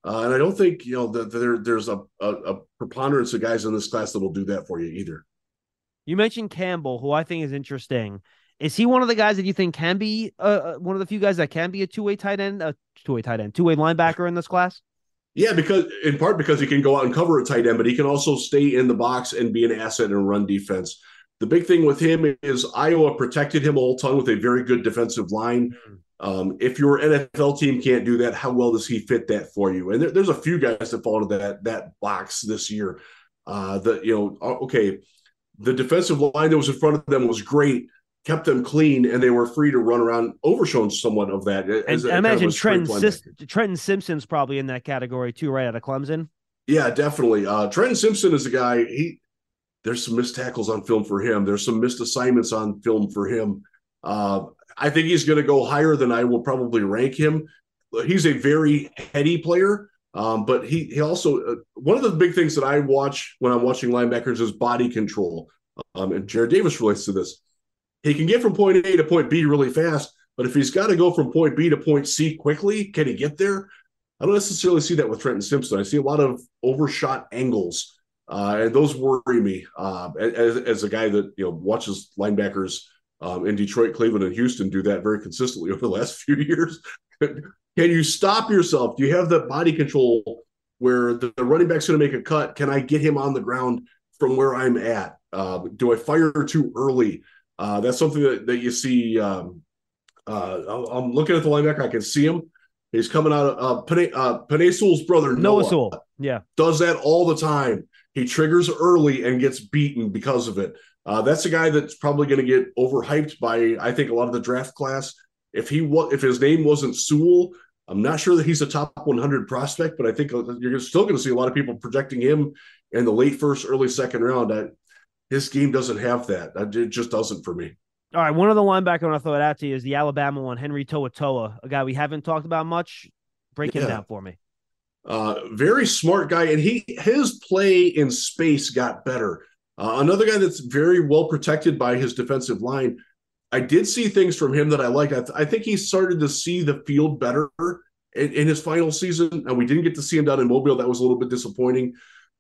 Uh, and I don't think, you know, that there, there's a, a, a preponderance of guys in this class that will do that for you either. You mentioned Campbell, who I think is interesting. Is he one of the guys that you think can be uh, one of the few guys that can be a two-way tight end, a two-way tight end, two-way linebacker in this class? Yeah, because in part because he can go out and cover a tight end, but he can also stay in the box and be an asset in run defense. The big thing with him is Iowa protected him a whole ton with a very good defensive line. Um, if your N F L team can't do that, how well does he fit that for you? And there, there's a few guys that fall into that that box this year. Uh, the you know, okay, the defensive line that was in front of them was great, kept them clean, and they were free to run around. Overshown somewhat of that. And I imagine Trenton, Sis- Trenton Simpson's probably in that category too, right out of Clemson. Yeah, definitely. Uh, Trenton Simpson is a guy. He there's some missed tackles on film for him. There's some missed assignments on film for him. Uh, I think he's going to go higher than I will probably rank him. He's a very heady player, um, but he he also uh, one of the big things that I watch when I'm watching linebackers is body control. Um, and Jared Davis relates to this. He can get from point A to point B really fast, but if he's got to go from point B to point C quickly, can he get there? I don't necessarily see that with Trenton Simpson. I see a lot of overshot angles, uh, and those worry me uh, as, as a guy that you know watches linebackers um, in Detroit, Cleveland, and Houston do that very consistently over the last few years. Can you stop yourself? Do you have the body control where the, the running back's going to make a cut? Can I get him on the ground from where I'm at? Uh, do I fire too early? Uh, that's something that, that you see. Um, uh, I'm looking at the linebacker. I can see him. He's coming out of uh, Panay, uh, Panay Sewell's brother, Noah, Noah Sewell. Yeah. Does that all the time. He triggers early and gets beaten because of it. Uh, that's a guy that's probably going to get overhyped by, I think, a lot of the draft class. If he wa- if his name wasn't Sewell, I'm not sure that he's a top one hundred prospect, but I think you're still going to see a lot of people projecting him in the late first, early second round. I, his game doesn't have that. It just doesn't for me. All right, one other linebacker I want to throw it out to you is the Alabama one, Henry To'oTo'o, a guy we haven't talked about much. Break him yeah. down for me. Uh, very smart guy, and he his play in space got better. Uh, another guy that's very well protected by his defensive line. I did see things from him that I liked. I, th- I think he started to see the field better in, in his final season, and we didn't get to see him down in Mobile. That was a little bit disappointing.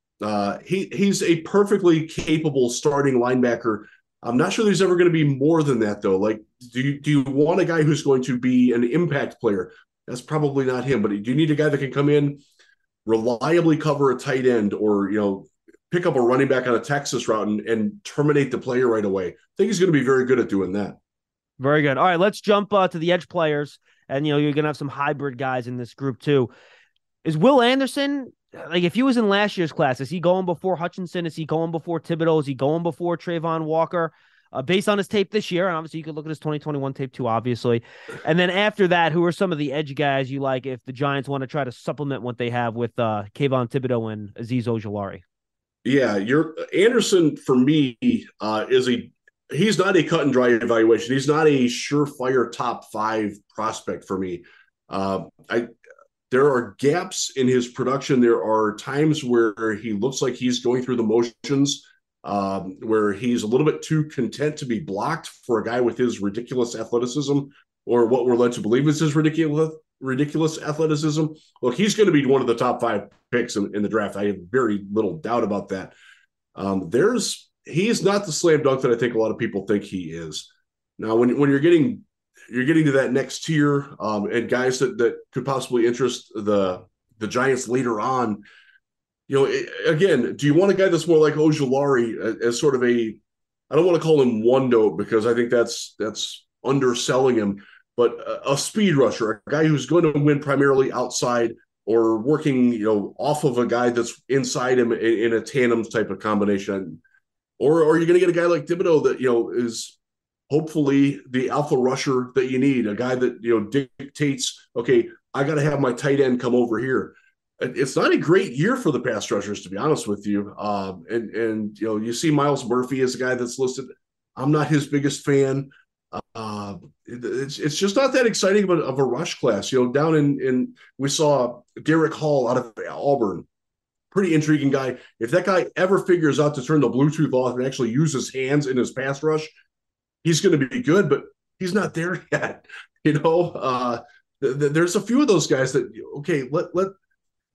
Uh, he he's a perfectly capable starting linebacker. I'm not sure there's ever going to be more than that, though. Like, do you, do you want a guy who's going to be an impact player? That's probably not him, but do you need a guy that can come in, reliably cover a tight end, or, you know, pick up a running back on a Texas route and, and terminate the player right away? I think he's going to be very good at doing that. Very good. All right, let's jump uh, to the edge players. And, you know, you're going to have some hybrid guys in this group, too. Is Will Anderson, like, if he was in last year's class, is he going before Hutchinson? Is he going before Thibodeau? Is he going before Trayvon Walker? Uh, based on his tape this year, and obviously you could look at his twenty twenty-one tape too, obviously. And then after that, who are some of the edge guys you like if the Giants want to try to supplement what they have with uh, Kayvon Thibodeau and Azeez Ojulari? Yeah, you're Anderson for me uh, is a he's not a cut and dry evaluation. He's not a surefire top five prospect for me. Uh, I there are gaps in his production. There are times where he looks like he's going through the motions. Um, where he's a little bit too content to be blocked for a guy with his ridiculous athleticism, or what we're led to believe is his ridiculous ridiculous athleticism. Look, he's going to be one of the top five picks in, in the draft. I have very little doubt about that. Um, there's he's not the slam dunk that I think a lot of people think he is. Now, when when you're getting you're getting to that next tier, um, and guys that that could possibly interest the the Giants later on. You know, again, do you want a guy that's more like Ojulari as sort of a, I don't want to call him one note because I think that's that's underselling him, but a, a speed rusher, a guy who's going to win primarily outside or working, you know, off of a guy that's inside him in, in a tandem type of combination? Or, or are you going to get a guy like Thibodeau that, you know, is hopefully the alpha rusher that you need, a guy that, you know, dictates, okay, I got to have my tight end come over here. It's not a great year for the pass rushers, to be honest with you. Um, and, and, you know, you see Myles Murphy as a guy that's listed. I'm not his biggest fan. Uh, it, it's it's just not that exciting of a, of a rush class. You know, down in, in we saw Derek Hall out of Auburn. Pretty intriguing guy. If that guy ever figures out to turn the Bluetooth off and actually use his hands in his pass rush, he's going to be good, but he's not there yet. You know, uh, th- th- there's a few of those guys that, okay, let, let,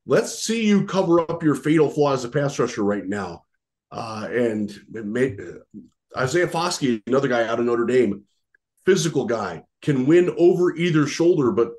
let's see you cover up your fatal flaw as a pass rusher right now. Uh, and it made, uh, Isaiah Foskey, another guy out of Notre Dame, physical guy, can win over either shoulder, but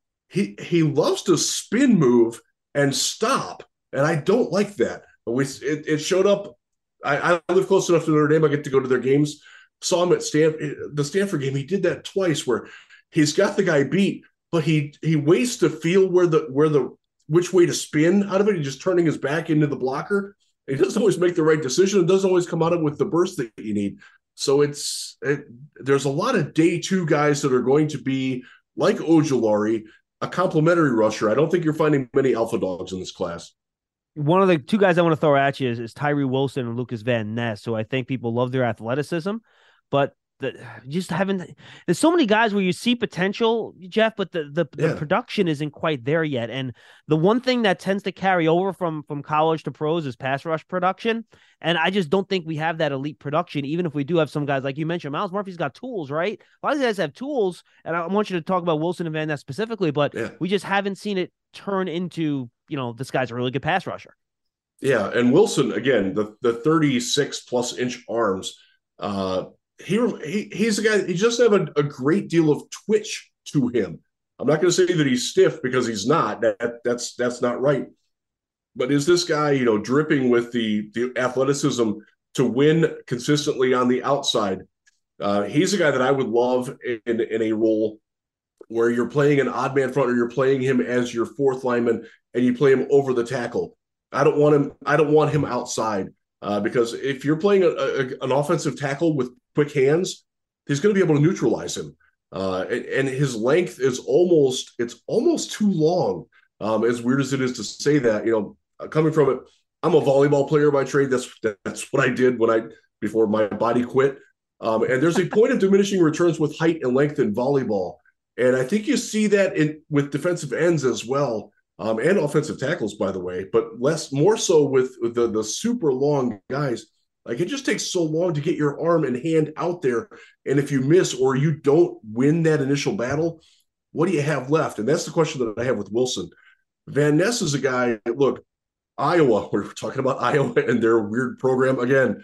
he he loves to spin move and stop, and I don't like that. We it, it showed up. I, I live close enough to Notre Dame. I get to go to their games. Saw him at Stanford, the Stanford game. He did that twice, where he's got the guy beat, but he he waits to feel where the where the which way to spin out of it. He's just turning his back into the blocker. He doesn't always make the right decision. It doesn't always come out of it with the burst that you need. So it's it, there's a lot of day two guys that are going to be like Ojulari, a complimentary rusher. I don't think you're finding many alpha dogs in this class. One of the two guys I want to throw at you is, is Tyree Wilson and Lucas Van Ness. So I think people love their athleticism, but the, you just haven't. There's so many guys where you see potential, Jeff, but the the, Yeah. the production isn't quite there yet. And the one thing that tends to carry over from from college to pros is pass rush production. And I just don't think we have that elite production, even if we do have some guys like you mentioned. Miles Murphy's got tools, right? A lot of these guys have tools, and I want you to talk about Wilson and Van Ness specifically, but Yeah. we just haven't seen it turn into, you know, this guy's a really good pass rusher. Yeah, and Wilson again, the the thirty-six plus inch arms. Uh, he, he he's a guy. He just have a, a great deal of twitch to him. I'm not going to say that he's stiff because he's not. That that's that's not right. But is this guy, you know, dripping with the the athleticism to win consistently on the outside? Uh, he's a guy that I would love in in a role where you're playing an odd man front or you're playing him as your fourth lineman and you play him over the tackle. I don't want him. I don't want him outside uh, because if you're playing a, a, an offensive tackle with quick hands, he's going to be able to neutralize him. Uh, and, and his length is almost it's almost too long. Um, as weird as it is to say that, you know, coming from it, I'm a volleyball player by trade. That's that's what I did when I before my body quit. Um, and there's a point of diminishing returns with height and length in volleyball, and I think you see that in with defensive ends as well. Um, and offensive tackles, by the way, but less, more so with, with the, the super long guys. Like it just takes so long to get your arm and hand out there. And if you miss or you don't win that initial battle, what do you have left? And that's the question that I have with Wilson. Van Ness is a guy, look, Iowa, we're talking about Iowa and their weird program again.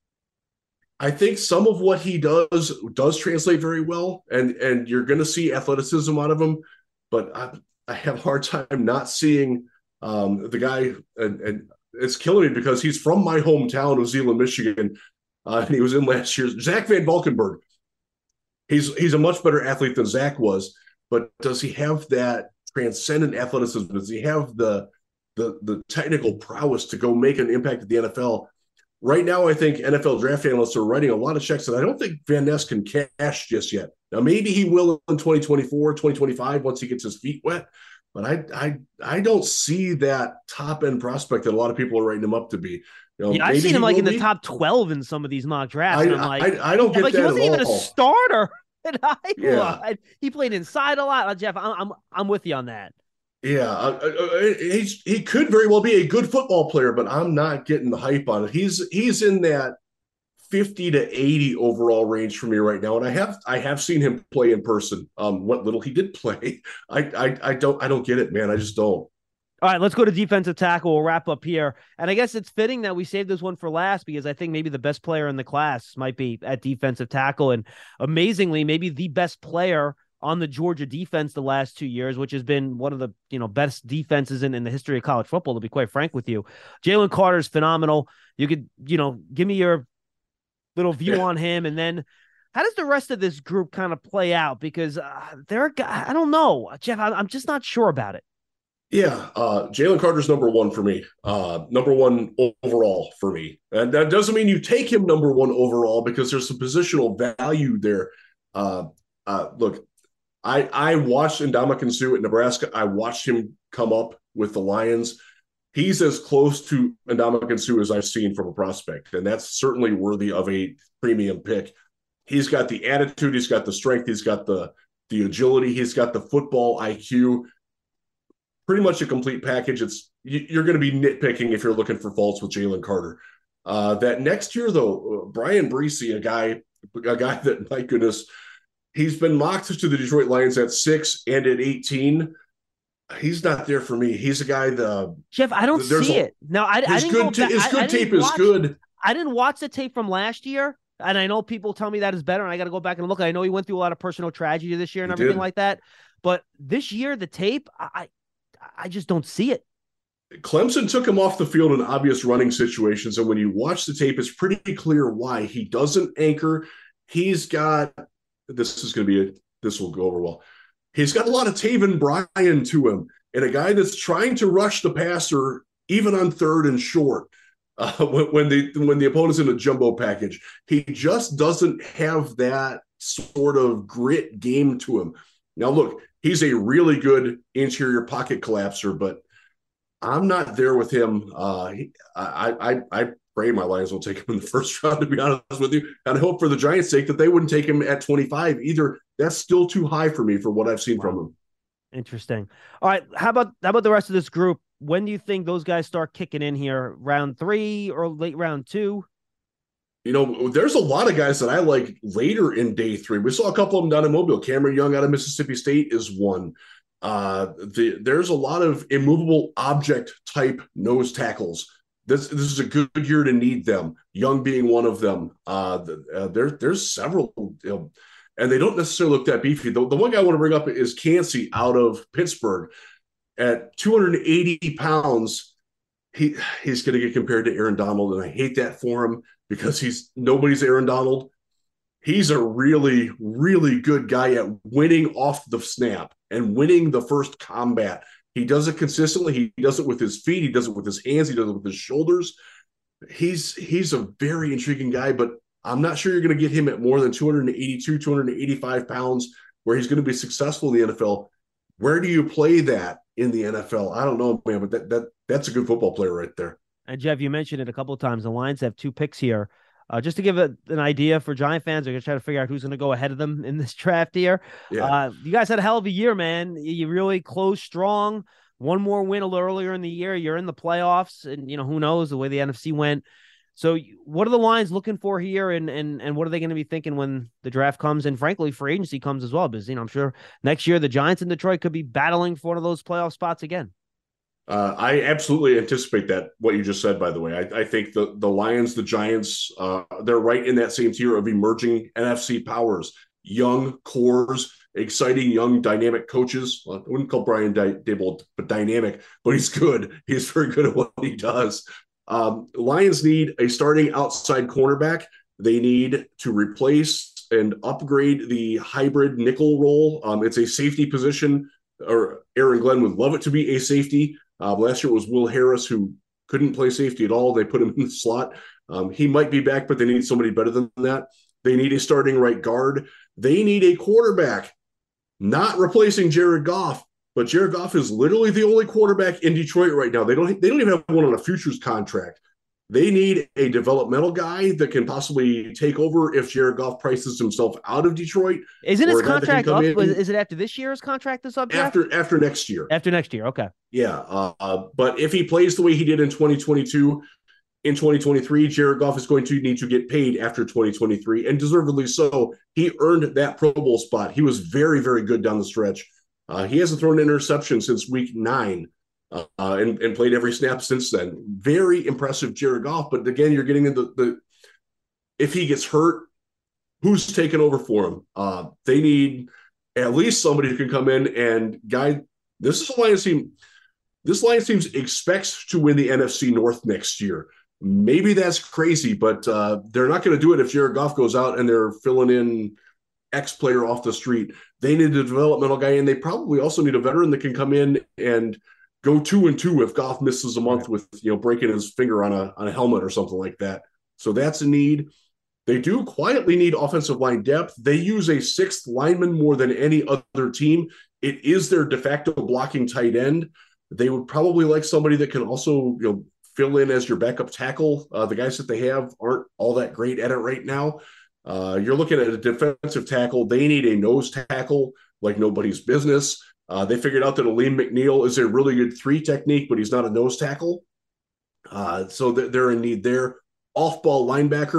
I think some of what he does does translate very well, and, and you're going to see athleticism out of him, but I I have a hard time not seeing um, the guy, and, and it's killing me because he's from my hometown of Zeeland, Michigan, uh, and he was in last year's Zach Van Valkenburg. He's he's a much better athlete than Zach was, but does he have that transcendent athleticism? Does he have the the the technical prowess to go make an impact at the N F L? Right now, I think N F L draft analysts are writing a lot of checks that I don't think Van Ness can cash just yet. Now, maybe he will in twenty twenty-four, twenty twenty-five once he gets his feet wet, but I I I don't see that top-end prospect that a lot of people are writing him up to be. You know, Yeah, I've seen him like in the be. top twelve in some of these mock drafts. I, and I'm like, I, I don't get like that he wasn't at even all. a starter at Iowa. Yeah. He played inside a lot. Jeff, I'm I'm, I'm with you on that. Yeah, uh, uh, he's he could very well be a good football player, but I'm not getting the hype on it. He's he's in that fifty to eighty overall range for me right now, and I have I have seen him play in person. Um, what little he did play, I I, I don't I don't get it, man. I just don't. All right, let's go to defensive tackle. We'll wrap up here. And I guess it's fitting that we saved this one for last because I think maybe the best player in the class might be at defensive tackle. And amazingly, maybe the best player on the Georgia defense the last two years, which has been one of the, you know, best defenses in, in the history of college football, to be quite frank with you. Jalen Carter's phenomenal. You could, you know, give me your little view Yeah. on him. And then how does the rest of this group kind of play out? Because uh, they're, I don't know, Jeff, I, I'm just not sure about it. Yeah, uh, Jalen Carter's number one for me. Uh, number one overall for me, and that doesn't mean you take him number one overall because there's some positional value there. Uh, uh, look, I I watched Ndamukong Suh at Nebraska. I watched him come up with the Lions. He's as close to Ndamukong Suh as I've seen from a prospect, and that's certainly worthy of a premium pick. He's got the attitude, he's got the strength, he's got the the agility, he's got the football I Q. Pretty much a complete package. It's you're going to be nitpicking if you're looking for faults with Jalen Carter. Uh, that next year, though, Brian Breesy, a guy, a guy that, my goodness, he's been mocked to the Detroit Lions at six and at eighteen. He's not there for me. He's a guy. The Jeff, I don't there's see a, it. No, I, I his didn't good go ta- back. his I, good I tape didn't is watch, good. I didn't watch the tape from last year, and I know people tell me that is better, and I got to go back and look. I know he went through a lot of personal tragedy this year and He everything did. like that, but this year the tape, I, I, I just don't see it. Clemson took him off the field in obvious running situations, and when you watch the tape, it's pretty clear why. He doesn't anchor. He's got this is going to be a this will go over well. He's got a lot of Taven Bryan to him, and a guy that's trying to rush the passer even on third and short uh, when, when the when the opponent's in a jumbo package. He just doesn't have that sort of grit game to him. Now, look, he's a really good interior pocket collapser, but I'm not there with him. Uh, he, I, I, I pray my Lions will take him in the first round, to be honest with you. And I hope for the Giants' sake that they wouldn't take him at twenty-five either. That's still too high for me for what I've seen wow. from him. Interesting. All right. How about how about the rest of this group? When do you think those guys start kicking in here? Round three or late round two? You know, there's a lot of guys that I like later in day three. We saw a couple of them down in Mobile. Cameron Young out of Mississippi State is one. Uh, the, there's a lot of immovable object type nose tackles. This this is a good year to need them. Young being one of them. Uh, the, uh, there there's several, you know, and they don't necessarily look that beefy. The, the one guy I want to bring up is Cansey out of Pittsburgh at two hundred eighty pounds. He he's going to get compared to Aaron Donald, and I hate that for him because he's nobody's Aaron Donald. He's a really, really good guy at winning off the snap and winning the first combat. He does it consistently. He does it with his feet. He does it with his hands. He does it with his shoulders. He's he's a very intriguing guy, but I'm not sure you're going to get him at more than two eighty-two, two eighty-five pounds where he's going to be successful in the N F L. Where do you play that in the N F L? I don't know, man, but that, that that's a good football player right there. And Jeff, you mentioned it a couple of times. The Lions have two picks here. Uh, just to give a, an idea for Giant fans, they're going to try to figure out who's going to go ahead of them in this draft here. Yeah. Uh, you guys had a hell of a year, man. You really closed strong. One more win a little earlier in the year. You're in the playoffs, and, you know, who knows the way the N F C went. So what are the Lions looking for here, and and and what are they going to be thinking when the draft comes, and frankly, free agency comes as well? Because, you know, I'm sure next year the Giants in Detroit could be battling for one of those playoff spots again. Uh, I absolutely anticipate that, what you just said, by the way. I, I think the, the Lions, the Giants, uh, they're right in that same tier of emerging N F C powers. Young cores, exciting, young, dynamic coaches. Well, I wouldn't call Brian Daboll but dynamic, but he's good. He's very good at what he does. Um, Lions need a starting outside cornerback. They need to replace and upgrade the hybrid nickel role. Um, it's a safety position, or Aaron Glenn would love it to be a safety. Uh, last year it was Will Harris, who couldn't play safety at all. They put him in the slot. Um, he might be back, but they need somebody better than that. They need a starting right guard. They need a quarterback, not replacing Jared Goff, but Jared Goff is literally the only quarterback in Detroit right now. They don't, they don't even have one on a futures contract. They need a developmental guy that can possibly take over if Jared Goff prices himself out of Detroit. Isn't his contract up? Is it after this year's contract is up? After after next year. After next year, okay. Yeah, uh, but if he plays the way he did in twenty twenty-two, in twenty twenty-three, Jared Goff is going to need to get paid after twenty twenty-three, and deservedly so. He earned that Pro Bowl spot. He was very, very good down the stretch. Uh, he hasn't thrown an interception since week nine. Uh, and, and played every snap since then. Very impressive, Jared Goff. But again, you're getting into the, if he gets hurt, who's taking over for him? Uh, they need at least somebody who can come in and guide. This is a Lions team. This Lions team expects to win the N F C North next year. Maybe that's crazy, but uh, they're not going to do it if Jared Goff goes out and they're filling in X player off the street. They need a developmental guy, and they probably also need a veteran that can come in and go two and two if Goff misses a month with, you know, breaking his finger on a on a helmet or something like that. So that's a need. They do quietly need offensive line depth. They use a sixth lineman more than any other team. It is their de facto blocking tight end. They would probably like somebody that can also, you know, fill in as your backup tackle. Uh, the guys that they have aren't all that great at it right now. Uh, you're looking at a defensive tackle. They need a nose tackle like nobody's business. Uh, they figured out that Aleem McNeil is a really good three technique, but he's not a nose tackle. Uh, so th- they're in need there. Off-ball linebacker.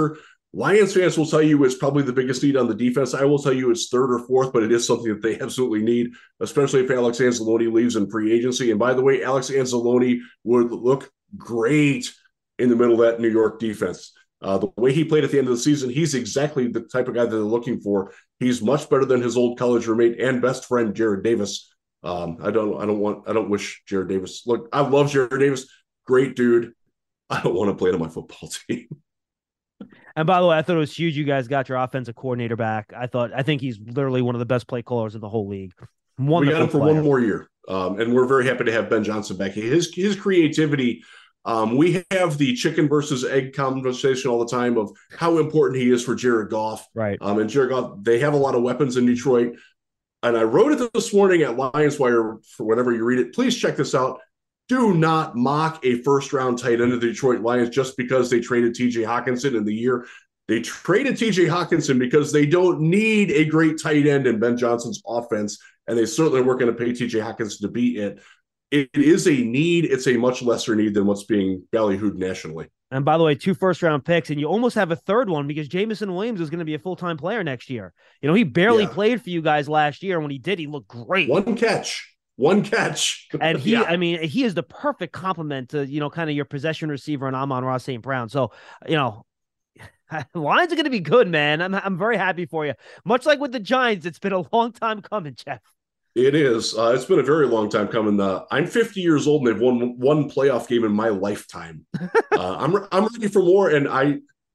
Lions fans will tell you it's probably the biggest need on the defense. I will tell you it's third or fourth, but it is something that they absolutely need, especially if Alex Anzalone leaves in free agency. And by the way, Alex Anzalone would look great in the middle of that New York defense. Uh, the way he played at the end of the season, he's exactly the type of guy that they're looking for. He's much better than his old college roommate and best friend, Jared Davis. Um, I don't, I don't want, I don't wish Jared Davis. Look, I love Jared Davis, great dude. I don't want to play on my football team. And by the way, I thought it was huge you guys got your offensive coordinator back. I thought I think he's literally one of the best play callers in the whole league. Wonderful we got him for player. one more year, um, and we're very happy to have Ben Johnson back. His his creativity. Um, we have the chicken versus egg conversation all the time of how important he is for Jared Goff. Right. Um, and Jared Goff, they have a lot of weapons in Detroit. And I wrote it this morning at Lions Wire for whenever you read it. Please check this out. Do not mock a first-round tight end of the Detroit Lions just because they traded T J Hockenson in the year. They traded T J Hockenson because they don't need a great tight end in Ben Johnson's offense, and they certainly weren't going to pay T J Hockenson to be it. It is a need. It's a much lesser need than what's being ballyhooed nationally. And by the way, two first-round picks, and you almost have a third one because Jameson Williams is going to be a full-time player next year. You know, he barely Yeah. played for you guys last year, and when he did, he looked great. One catch. One catch. And he, yeah. I mean, he is the perfect complement to, you know, kind of your possession receiver and Amon-Ra Saint Brown. So, you know, Lions are going to be good, man. I'm I'm very happy for you. Much like with the Giants, it's been a long time coming, Jeff. It is. Uh, it's been a very long time coming. Uh, I'm fifty years old, and they've won one playoff game in my lifetime. uh, I'm I'm ready for more, and I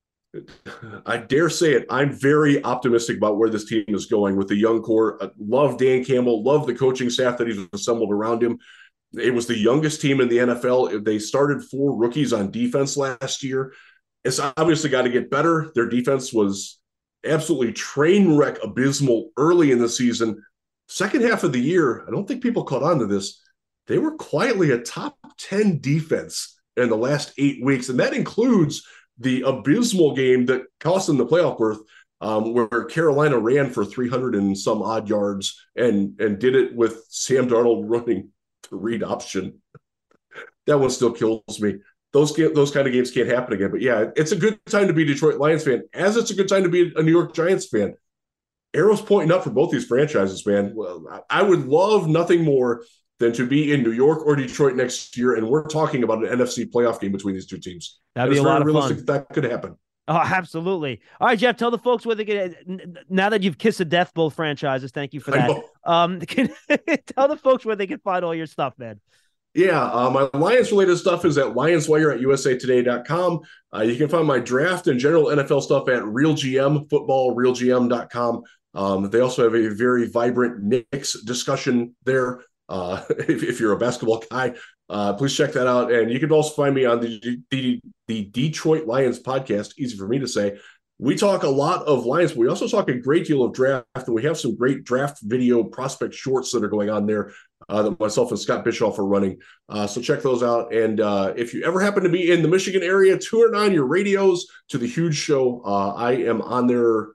I dare say it. I'm very optimistic about where this team is going with the young core. Uh, love Dan Campbell. Love the coaching staff that he's assembled around him. It was the youngest team in the N F L. They started four rookies on defense last year. It's obviously got to get better. Their defense was absolutely train wreck abysmal early in the season. Second half of the year, I don't think people caught on to this. They were quietly a top ten defense in the last eight weeks, and that includes the abysmal game that cost them the playoff berth, um, where Carolina ran for three hundred and some odd yards and, and did it with Sam Darnold running the read option. That one still kills me. Those those kind of games can't happen again. But yeah, it's a good time to be a Detroit Lions fan, as it's a good time to be a New York Giants fan. Arrows pointing up for both these franchises, man. Well, I would love nothing more than to be in New York or Detroit next year, and we're talking about an N F C playoff game between these two teams. That'd be a lot of fun. That could happen. Oh, absolutely. All right, Jeff, tell the folks where they can, now that you've kissed to death both franchises, thank you for that. Um, can, tell the folks where they can find all your stuff, man. Yeah, uh, my Lions-related stuff is at lions wire at u s a today dot com. Uh, you can find my draft and general N F L stuff at Real G M, football real g m dot com. Um, they also have a very vibrant Knicks discussion there. Uh, if, if you're a basketball guy, uh, please check that out. And you can also find me on the, the, the Detroit Lions podcast, easy for me to say. We talk a lot of Lions, but we also talk a great deal of draft, and we have some great draft video prospect shorts that are going on there uh, that myself and Scott Bischoff are running. Uh, so check those out. And uh, if you ever happen to be in the Michigan area, tune on your radios to the Huge Show. Uh, I am on there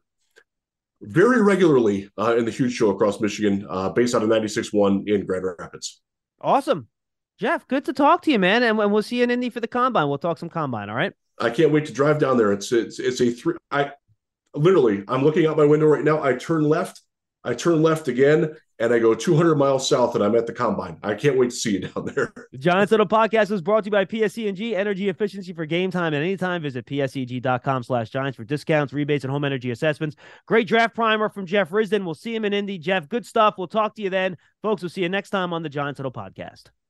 very regularly uh, in the Huge Show across Michigan, uh, based out of ninety-six point one in Grand Rapids. Awesome. Jeff, good to talk to you, man. And, and we'll see you in Indy for the Combine. We'll talk some Combine, all right? I can't wait to drive down there. It's it's it's a three. I literally, I'm looking out my window right now. I turn left, I turn left again, and I go two hundred miles south, and I'm at the Combine. I can't wait to see you down there. The Giants Huddle Podcast was brought to you by P S E and G, energy efficiency for game time and anytime. Visit p s e g dot com slash Giants for discounts, rebates, and home energy assessments. Great draft primer from Jeff Risdon. We'll see him in Indy. Jeff, good stuff. We'll talk to you then. Folks, we'll see you next time on the Giants Huddle Podcast.